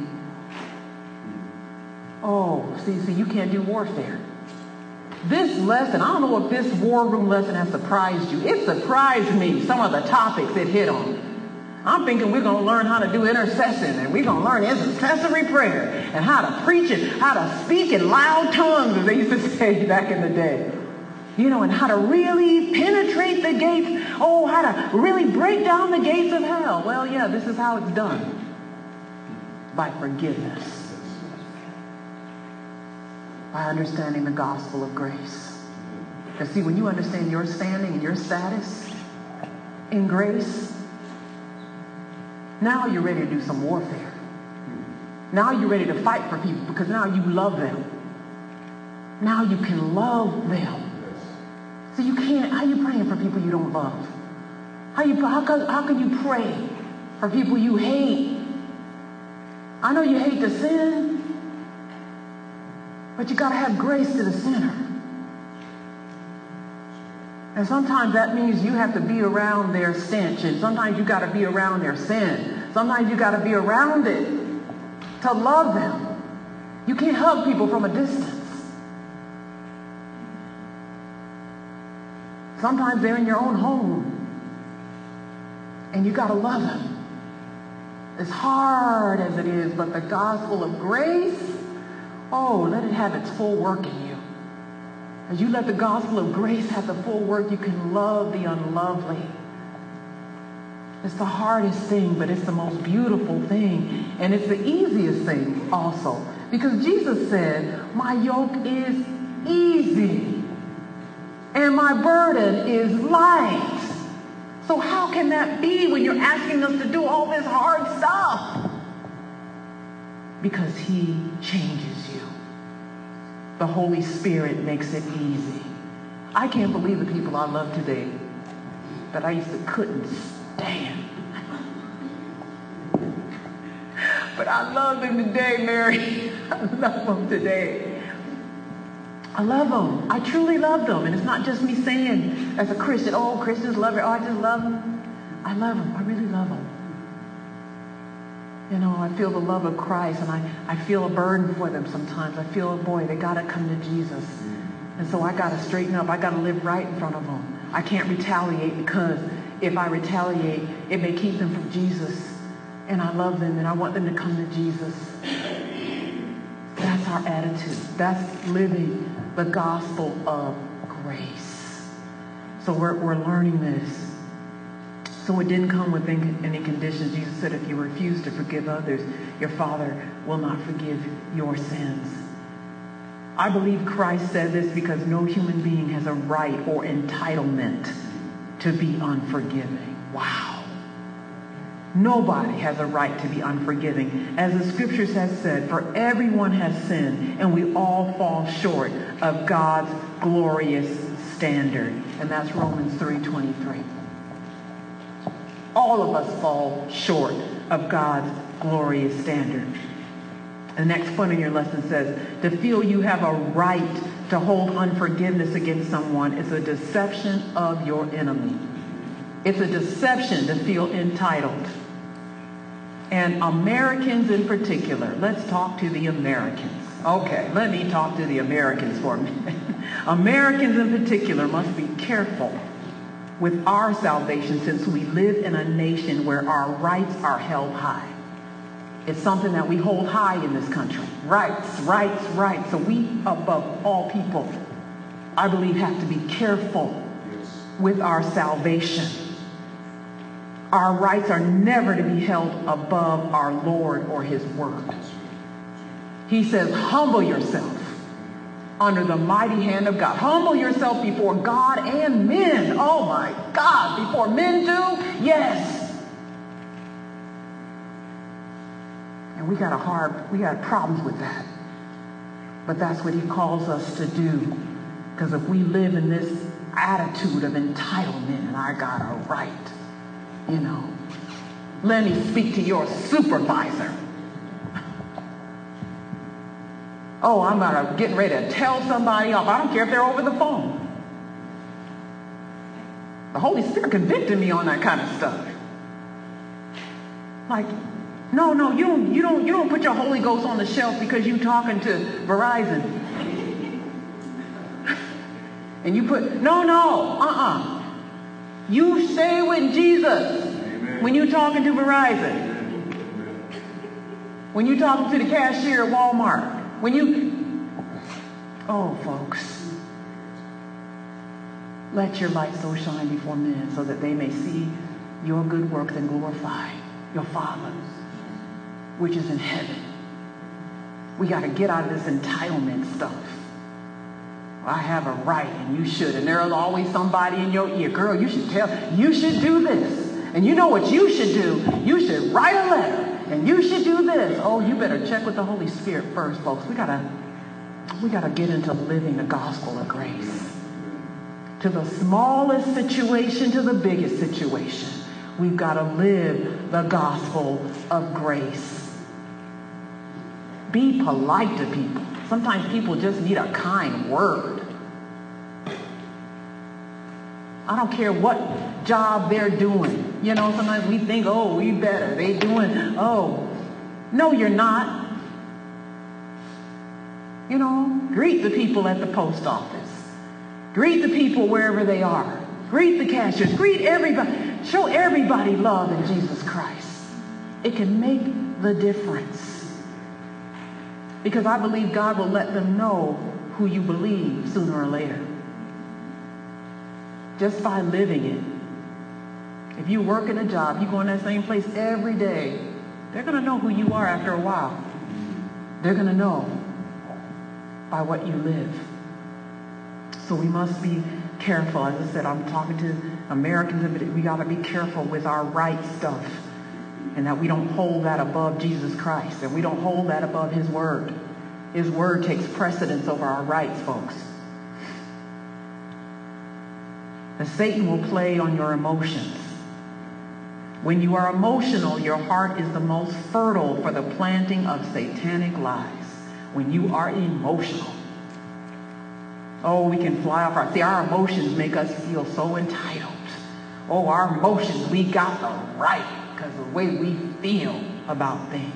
Oh, see, see, you can't do warfare. This lesson, I don't know if this war room lesson has surprised you. It surprised me, some of the topics it hit on. I'm thinking we're going to learn how to do intercession, and we're going to learn intercessory prayer, and how to preach it, how to speak in loud tongues, as they used to say back in the day. You know, and how to really penetrate the gates. Oh, how to really break down the gates of hell. Well, yeah, this is how it's done. By forgiveness. By understanding the gospel of grace. Because see, when you understand your standing and your status in grace, now you're ready to do some warfare. Now you're ready to fight for people because now you love them. Now you can love them. So you can't, how are you praying for people you don't love? How, you, how, can, how can you pray for people you hate? I know you hate the sin, but you got to have grace to the sinner. And sometimes that means you have to be around their stench, and sometimes you got to be around their sin. Sometimes you got to be around it to love them. You can't hug people from a distance. Sometimes they're in your own home, and you got to love them. As hard as it is, but the gospel of grace, oh, let it have its full work in you. As you let the gospel of grace have the full work, you can love the unlovely. It's the hardest thing, but it's the most beautiful thing. And it's the easiest thing also. Because Jesus said, my yoke is easy and my burden is light. So how can that be when you're asking us to do all this hard stuff? Because he changes you. The Holy Spirit makes it easy. I can't believe the people I love today that I used to couldn't stand. But I love them today, Mary. I love them today. I love them. I truly love them. And it's not just me saying as a Christian, oh, Christians love it. Oh, I just love them. I love them. I really love them. You know, I feel the love of Christ, and I, I feel a burden for them sometimes. I feel, oh boy, they got to come to Jesus. And so I got to straighten up. I got to live right in front of them. I can't retaliate, because if I retaliate, it may keep them from Jesus. And I love them, and I want them to come to Jesus. That's our attitude. That's living the gospel of grace. So we're, we're learning this. So it didn't come with any conditions. Jesus said, if you refuse to forgive others, your Father will not forgive your sins. I believe Christ said this because no human being has a right or entitlement to be unforgiving. Wow. Nobody has a right to be unforgiving. As the scriptures have said, for everyone has sinned, and we all fall short of God's glorious standard. And that's Romans three twenty-three. All of us fall short of God's glorious standard. The next point in your lesson says, to feel you have a right to hold unforgiveness against someone is a deception of your enemy. It's a deception to feel entitled. And Americans in particular, let's talk to the Americans. Okay, let me talk to the Americans for a minute. Americans in particular must be careful with our salvation, since we live in a nation where our rights are held high. It's something that we hold high in this country. Rights, rights, rights. So we, above all people, I believe, have to be careful with our salvation. Our rights are never to be held above our Lord or his word. He says, humble yourself under the mighty hand of God. Humble yourself before God and men. Oh my God, before men too? Yes. And we got a hard, we got problems with that. But that's what he calls us to do. Because if we live in this attitude of entitlement, and I got a right, you know, let me speak to your supervisor. Oh, I'm uh, getting ready to tell somebody off. I don't care if they're over the phone. The Holy Spirit convicted me on that kind of stuff. Like, no, no, you don't, you don't, you don't put your Holy Ghost on the shelf because you talking to Verizon. And you put, no, no, uh-uh. You stay with Jesus. Amen. When you're talking to Verizon. Amen. When you're talking to the cashier at Walmart. When you, oh, folks. Let your light so shine before men so that they may see your good works and glorify your Father, which is in heaven. We got to get out of this entitlement stuff. I have a right and you should. And there's always somebody in your ear. Girl, you should tell, you should do this. And you know what you should do? You should write a letter. And you should do this. Oh, you better check with the Holy Spirit first, folks. We got to, we got to get into living the gospel of grace. To the smallest situation, to the biggest situation. We've got to live the gospel of grace. Be polite to people. Sometimes people just need a kind word. I don't care what job they're doing. You know, sometimes we think, oh, we better. They doing, oh. No, you're not. You know, greet the people at the post office. Greet the people wherever they are. Greet the cashiers. Greet everybody. Show everybody love in Jesus Christ. It can make the difference. Because I believe God will let them know who you believe sooner or later. Just by living it. If you work in a job, you go in that same place every day, they're going to know who you are after a while. They're going to know by what you live. So we must be careful. As I said, I'm talking to Americans, but we got to be careful with our right stuff. And that we don't hold that above Jesus Christ. And we don't hold that above his word. His word takes precedence over our rights, folks. And Satan will play on your emotions. When you are emotional, your heart is the most fertile for the planting of satanic lies. When you are emotional. Oh, we can fly off our... See, our emotions make us feel so entitled. Oh, our emotions, we got the right because of the way we feel about things.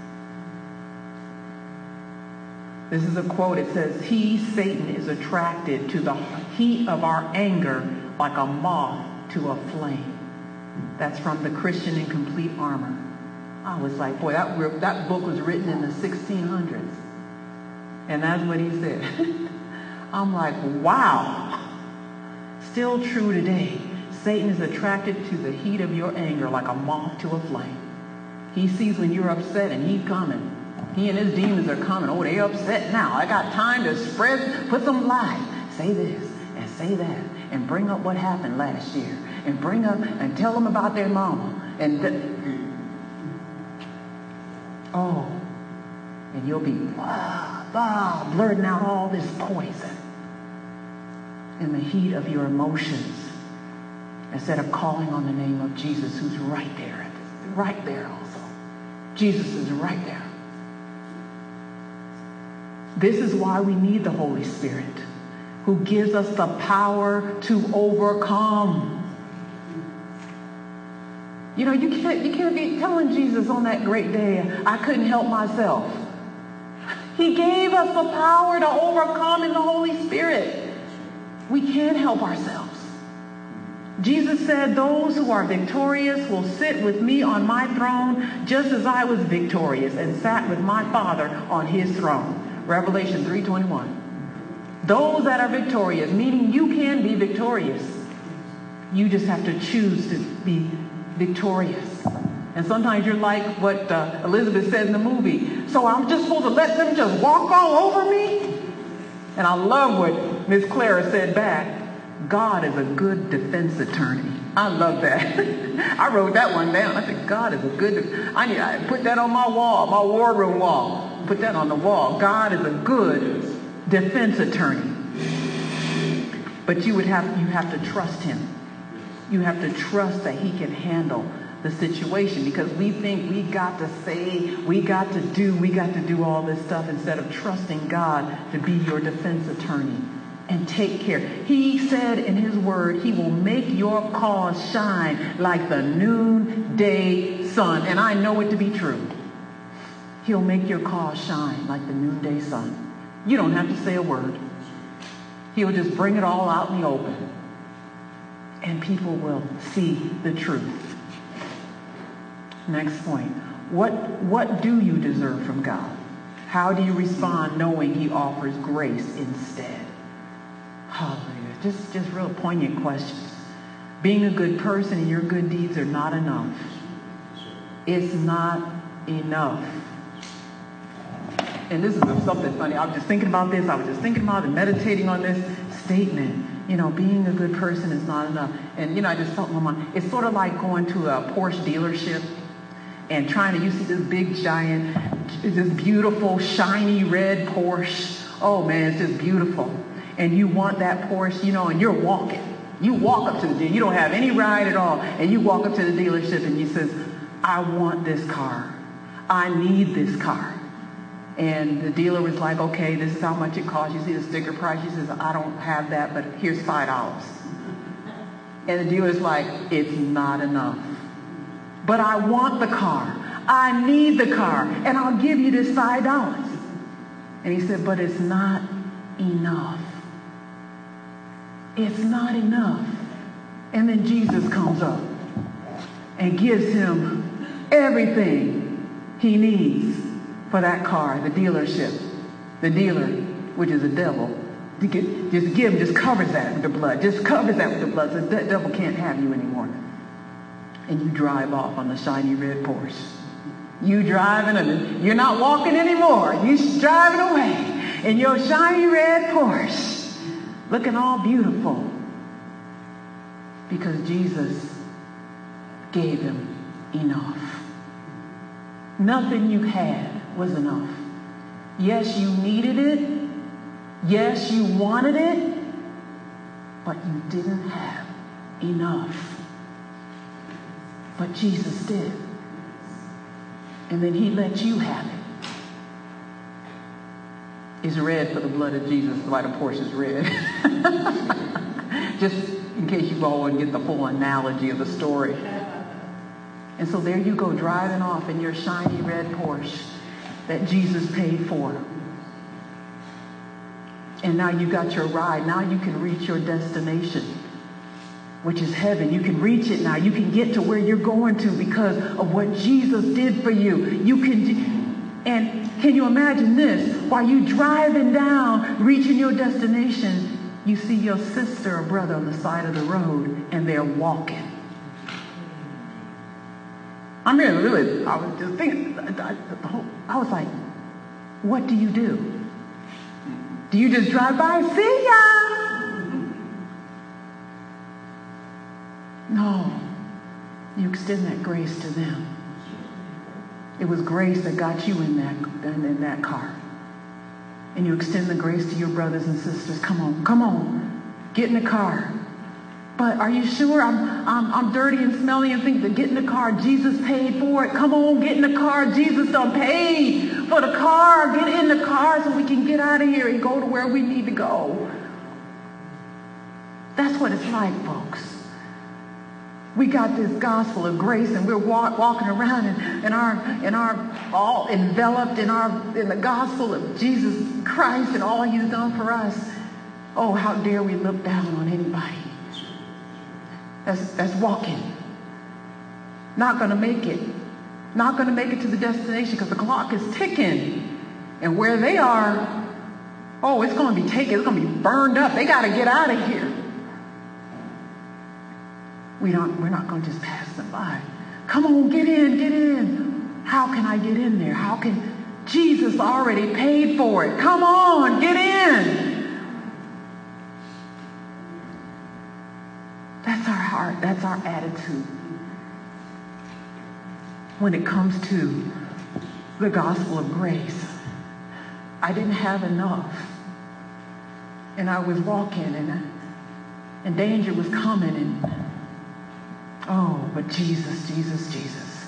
This is a quote. It says, he, Satan, is attracted to the heat of our anger like a moth to a flame. That's from the Christian in Complete Armor. I was like, boy, that, that book was written in the sixteen hundreds. And that's what he said. I'm like, wow. Still true today. Satan is attracted to the heat of your anger like a moth to a flame. He sees when you're upset and he's coming. He and his demons are coming. Oh, they upset now. I got time to spread, put some lies. Say this and say that and bring up what happened last year and bring up and tell them about their mama. And th- oh, and you'll be blah, blah, blurting out all this poison in the heat of your emotions instead of calling on the name of Jesus, who's right there, right there also. Jesus is right there. This is why we need the Holy Spirit, who gives us the power to overcome. You know, you can't, you can't be telling Jesus on that great day, I couldn't help myself. He gave us the power to overcome in the Holy Spirit. We can't help ourselves. Jesus said, those who are victorious will sit with me on my throne just as I was victorious and sat with my Father on his throne. Revelation three twenty-one. Those that are victorious, meaning you can be victorious. You just have to choose to be victorious. And sometimes you're like what uh, Elizabeth said in the movie. So I'm just supposed to let them just walk all over me? And I love what Miss Clara said back. God is a good defense attorney. I love that. I wrote that one down. I said, God is a good... De- I need to put that on my wall, my war room wall. Put that on the wall. God is a good defense attorney. But you would have you have to trust him. You have to trust that he can handle the situation, because we think we got to say, we got to do, we got to do all this stuff instead of trusting God to be your defense attorney and take care. He said in his word, he will make your cause shine like the noonday sun. And I know it to be true. He'll make your cause shine like the noonday sun. You don't have to say a word. He'll just bring it all out in the open. And people will see the truth. Next point. What, what do you deserve from God? How do you respond knowing he offers grace instead? Hallelujah. Just, just real poignant questions. Being a good person and your good deeds are not enough. It's not enough. And this is something funny. I was just thinking about this. I was just thinking about and meditating on this statement. You know, being a good person is not enough. And, you know, I just felt in my mind. It's sort of like going to a Porsche dealership and trying to, you see this big, giant, this beautiful, shiny red Porsche. Oh, man, it's just beautiful. And you want that Porsche, you know, and you're walking. You walk up to the dealer. You don't have any ride at all. And you walk up to the dealership and you says, I want this car. I need this car. And the dealer was like, okay, this is how much it costs. You see the sticker price? She says, I don't have that, but here's five dollars. And the dealer's like, it's not enough. But I want the car. I need the car. And I'll give you this five dollars. And he said, but it's not enough. It's not enough. And then Jesus comes up and gives him everything he needs for that car, the dealership. The dealer, which is the devil, just give him, just covers that with the blood. Just covers that with the blood. So the devil can't have you anymore. And you drive off on the shiny red Porsche. You driving, and you're not walking anymore. You're driving away in your shiny red Porsche, looking all beautiful, because Jesus gave him enough. Nothing you had was enough. Yes, you needed it. Yes, you wanted it, but you didn't have enough. But Jesus did. And then he let you have it. It's red for the blood of Jesus. Why the Porsche is red. Just in case you all wouldn't get the full analogy of the story. And so there you go, driving off in your shiny red Porsche that Jesus paid for. And now you got your ride. Now you can reach your destination, which is heaven. You can reach it now. You can get to where you're going to because of what Jesus did for you. You can, and can you imagine this? While you driving down, reaching your destination, you see your sister or brother on the side of the road, and they're walking. I mean, really, I was just thinking, I was like, what do you do? Do you just drive by, see ya? No, you extend that grace to them. It was grace that got you in that, in that car. And you extend the grace to your brothers and sisters. Come on, come on, get in the car. But are you sure I'm, I'm, I'm dirty and smelly and think that get in the car, Jesus paid for it? Come on, get in the car. Jesus done paid for the car. Get in the car so we can get out of here and go to where we need to go. That's what it's like, folks. We got this gospel of grace, and we're walk, walking around in, in our, in our, all enveloped in our, in the gospel of Jesus Christ and all He's done for us. Oh, how dare we look down on anybody that's, that's walking. Not going to make it. Not going to make it to the destination because the clock is ticking. And where they are, oh, it's going to be taken. It's going to be burned up. They got to get out of here. We don't, we're not going to just pass them by. Come on, get in, get in. How can I get in there? How can Jesus already paid for it? Come on, get in. That's our heart. That's our attitude. When it comes to the gospel of grace, I didn't have enough. And I was walking and, and danger was coming and oh, but Jesus, Jesus, Jesus.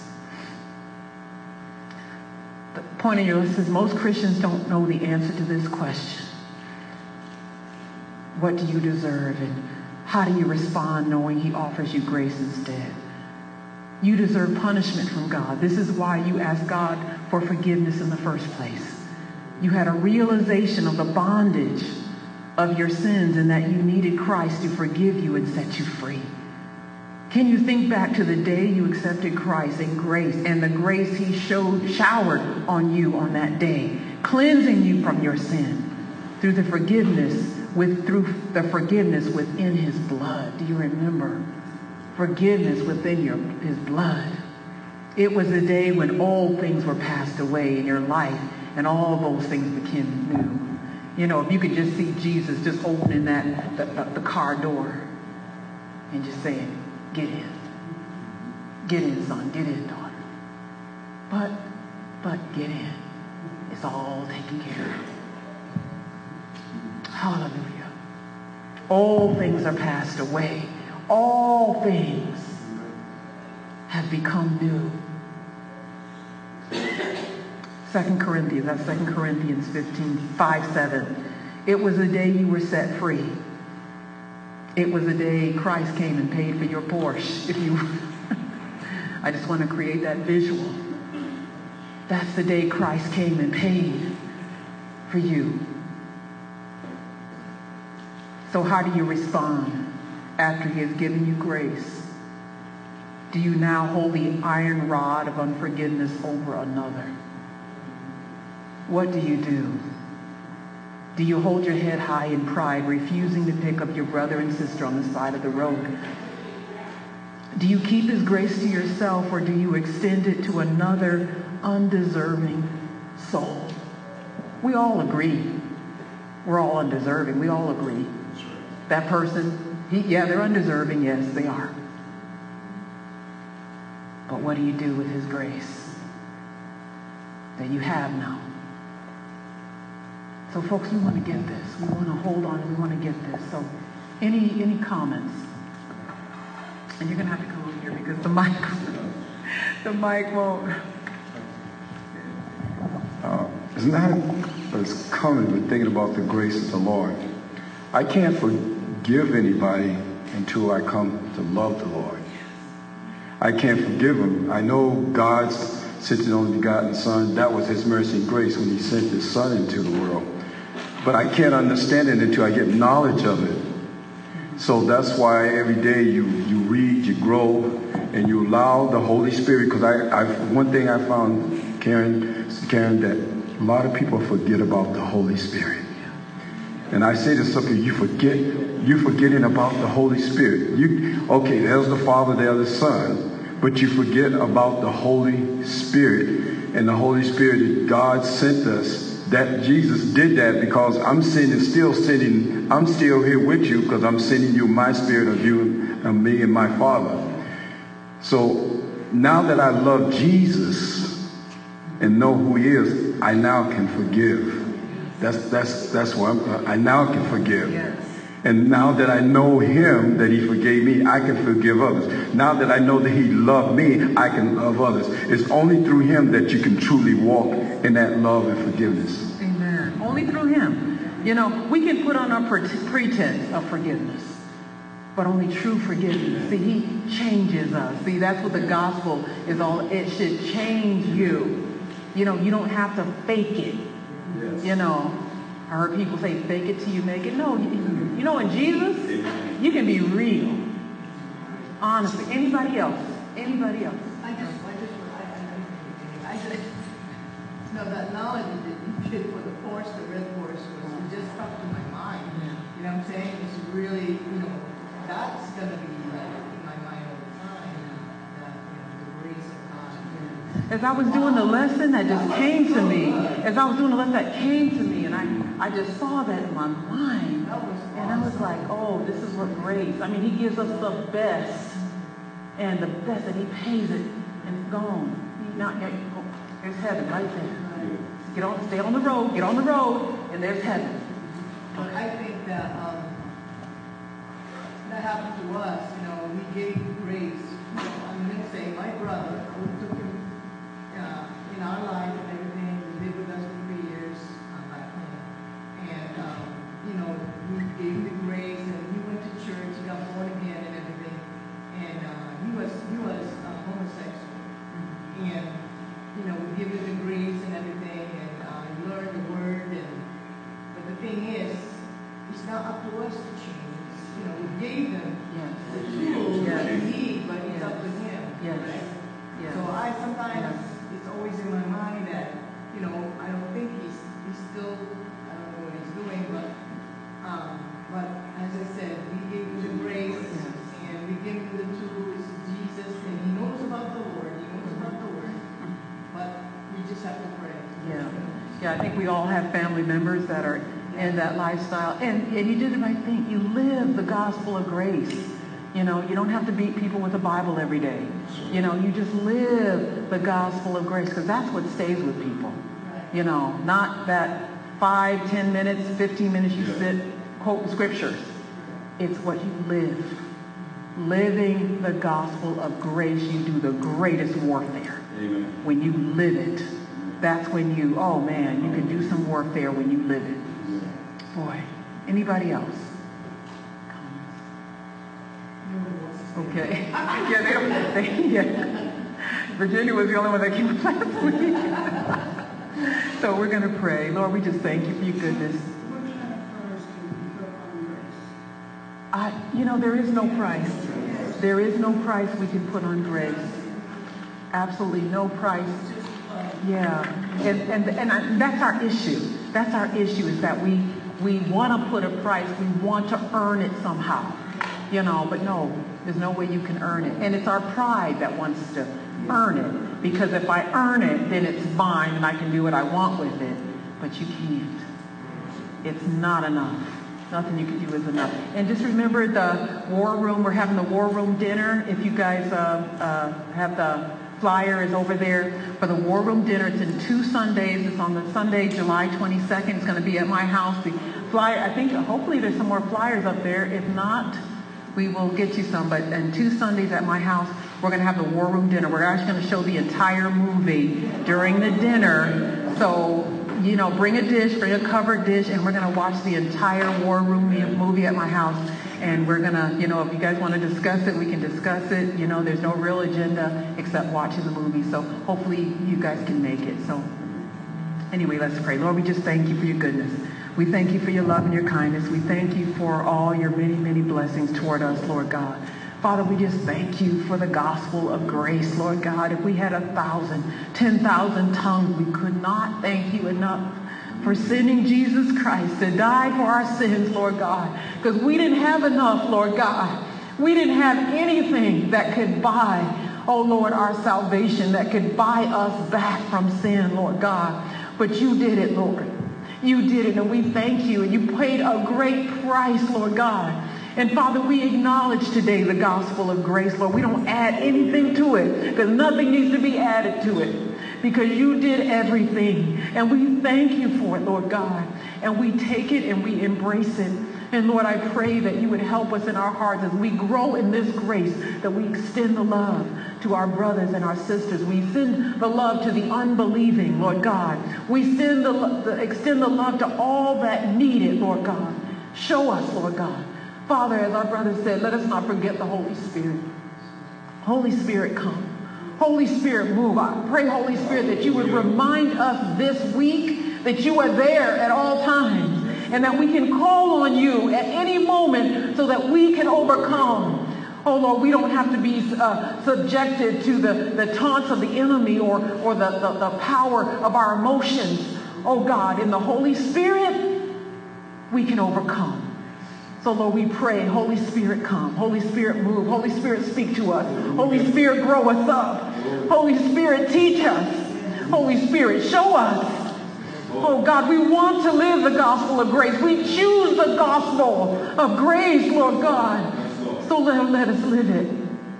The point of your list is most Christians don't know the answer to this question. What do you deserve? And how do you respond knowing he offers you grace instead? You deserve punishment from God. This is why you asked God for forgiveness in the first place. You had a realization of the bondage of your sins and that you needed Christ to forgive you and set you free. Can you think back to the day you accepted Christ and grace and the grace he showed, showered on you on that day, cleansing you from your sin through the forgiveness with through the forgiveness within his blood? Do you remember? Forgiveness within your his blood. It was the day when old things were passed away in your life and all those things became new. You know, if you could just see Jesus just opening that the, the, the car door and just saying, get in. Get in, son. Get in, daughter. But, but get in. It's all taken care of. Hallelujah. All things are passed away. All things have become new. Second Corinthians, that's Second Corinthians fifteen, five, seven. It was the day you were set free. It was the day Christ came and paid for your Porsche. If you, I just want to create that visual. That's the day Christ came and paid for you. So how do you respond after he has given you grace? Do you now hold the iron rod of unforgiveness over another? What do you do? Do you hold your head high in pride, refusing to pick up your brother and sister on the side of the road? Do you keep his grace to yourself, or do you extend it to another undeserving soul? We all agree. We're all undeserving. We all agree. That person, he, yeah, they're undeserving. Yes, they are. But what do you do with his grace that you have now? So folks, we want to get this. We want to hold on and we want to get this. So any any comments? And you're going to have to come over here because the mic, the mic won't. Uh, it's not as common, but thinking about the grace of the Lord. I can't forgive anybody until I come to love the Lord. I can't forgive him. I know God's sent his only begotten Son. That was his mercy and grace when he sent his Son into the world. But I can't understand it until I get knowledge of it. So that's why every day you, you read, you grow, and you allow the Holy Spirit. Because I, I, one thing I found, Karen, Karen, that a lot of people forget about the Holy Spirit. And I say to some people, you forget, you forgetting about the Holy Spirit. You, okay, there's the Father, there's the Son, but you forget about the Holy Spirit. And the Holy Spirit that God sent us. That Jesus did that because I'm sending, still sending, I'm still here with you because I'm sending you my spirit of you and me and my Father. So now that I love Jesus and know who he is, I now can forgive. That's that's that's what I'm, I now can forgive. Yes. And now that I know him, that he forgave me, I can forgive others. Now that I know that he loved me, I can love others. It's only through him that you can truly walk in that love and forgiveness. Amen. Only through him. You know, we can put on our pretense of forgiveness, but only true forgiveness. See, he changes us. See, that's what the gospel is all. It should change you. You know, you don't have to fake it. Yes. You know, I heard people say, fake it till you make it. No, you, you know, in Jesus, you can be real. Honestly. Anybody else? Anybody else? I just, I just, I, I, I just, no, that knowledge that you did for the Porsche, the red Porsche, was it just stuck to my mind. Yeah. You know what I'm saying? It's really, you know, that's going to be like in my mind all the time. That, you know, the grace of God. As I was doing the lesson, that just came to me. As I was doing the lesson, that came to me, and I, I just saw that in my mind. And I was like, oh, this is what grace. I mean, he gives us the best. And the best, and he pays it, and it's gone. He's not, there's heaven right there. Get on, stay on the road, get on the road, and there's heaven. But I think that um, that happened to us. You know, we gave grace. I'm going to say my brother, who took him uh, in our life and everything. He lived with us for three years uh, back home, and um, you know, we gave the grace. not up to us to change. You know, we gave them Yes. the tools Yes. that they need, but it's Yes. up to him. Yes. Right? Yes. So I sometimes, Yes. it's always in my mind that, you know, I don't think he's, he's still, I don't know what he's doing, but, um, but as I said, we gave him the grace, Yes. and we give him the tools, Jesus, and he knows about the Lord, he knows about the Word, but we just have to pray. Yeah. Yeah, I think we all have family members that are in that lifestyle. And, and you did the right thing. You live the gospel of grace. You know, you don't have to beat people with the Bible every day. You know, you just live the gospel of grace, because that's what stays with people. You know, not that five, ten minutes, fifteen minutes you sit quoting scriptures. It's what you live. Living the gospel of grace, you do the greatest warfare. Amen. When you live it. That's when you, oh man, you can do some warfare when you live it. Boy, anybody else? Okay. Yeah, they don't, they, yeah. Virginia was the only one that came up last week. So we're going to pray. Lord, we just thank you for your goodness. I, you know, there is no price. There is no price we can put on grace. Absolutely no price. Yeah, and and and I, that's our issue. That's our issue, is that we we want to put a price. We want to earn it somehow, you know. But no, there's no way you can earn it. And it's our pride that wants to earn it. Because if I earn it, then it's mine and I can do what I want with it. But you can't. It's not enough. Nothing you can do is enough. And just remember the war room. We're having the war room dinner. If you guys uh, uh, have the flyer is over there for the War Room dinner. It's in two Sundays. It's on the Sunday, July twenty-second. It's going to be at my house. The flyer, I think, hopefully there's some more flyers up there. If not, we will get you some. But in two Sundays at my house, we're going to have the War Room dinner. We're actually going to show the entire movie during the dinner. So, you know, bring a dish, bring a covered dish, and we're going to watch the entire War Room movie at my house. And we're going to, you know, if you guys want to discuss it, we can discuss it. You know, there's no real agenda except watching the movie. So hopefully you guys can make it. So anyway, let's pray. Lord, we just thank you for your goodness. We thank you for your love and your kindness. We thank you for all your many, many blessings toward us, Lord God. Father, we just thank you for the gospel of grace, Lord God. If we had a thousand, ten thousand tongues, we could not thank you enough for sending Jesus Christ to die for our sins, Lord God. Because we didn't have enough, Lord God. We didn't have anything that could buy, oh Lord, our salvation, that could buy us back from sin, Lord God. But you did it, Lord. You did it, and we thank you. And you paid a great price, Lord God. And Father, we acknowledge today the gospel of grace, Lord. We don't add anything to it, because nothing needs to be added to it. Because you did everything. And we thank you for it, Lord God. And we take it and we embrace it. And Lord, I pray that you would help us in our hearts as we grow in this grace, that we extend the love to our brothers and our sisters. We send the love to the unbelieving, Lord God. We send the, the, extend the love to all that need it, Lord God. Show us, Lord God. Father, as our brother said, let us not forget the Holy Spirit. Holy Spirit, come. Holy Spirit, move. I pray, Holy Spirit, that you would remind us this week that you are there at all times, and that we can call on you at any moment so that we can overcome. Oh, Lord, we don't have to be uh, subjected to the, the taunts of the enemy or, or the, the, the power of our emotions. Oh, God, in the Holy Spirit, we can overcome. So, Lord, we pray, Holy Spirit, come. Holy Spirit, move. Holy Spirit, speak to us. Holy Spirit, grow us up. Holy Spirit, teach us. Holy Spirit, show us. Oh, God, we want to live the gospel of grace. We choose the gospel of grace, Lord God. So let, let us live it.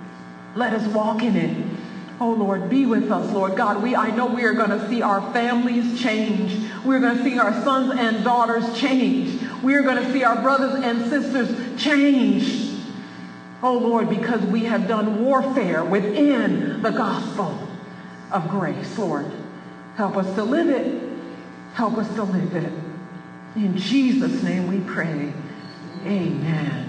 Let us walk in it. Oh, Lord, be with us, Lord God. We, I know we are going to see our families change. We're going to see our sons and daughters change. We are going to see our brothers and sisters change. Oh, Lord, because we have done warfare within the gospel of grace, Lord. Help us to live it. Help us to live it. In Jesus' name we pray. Amen.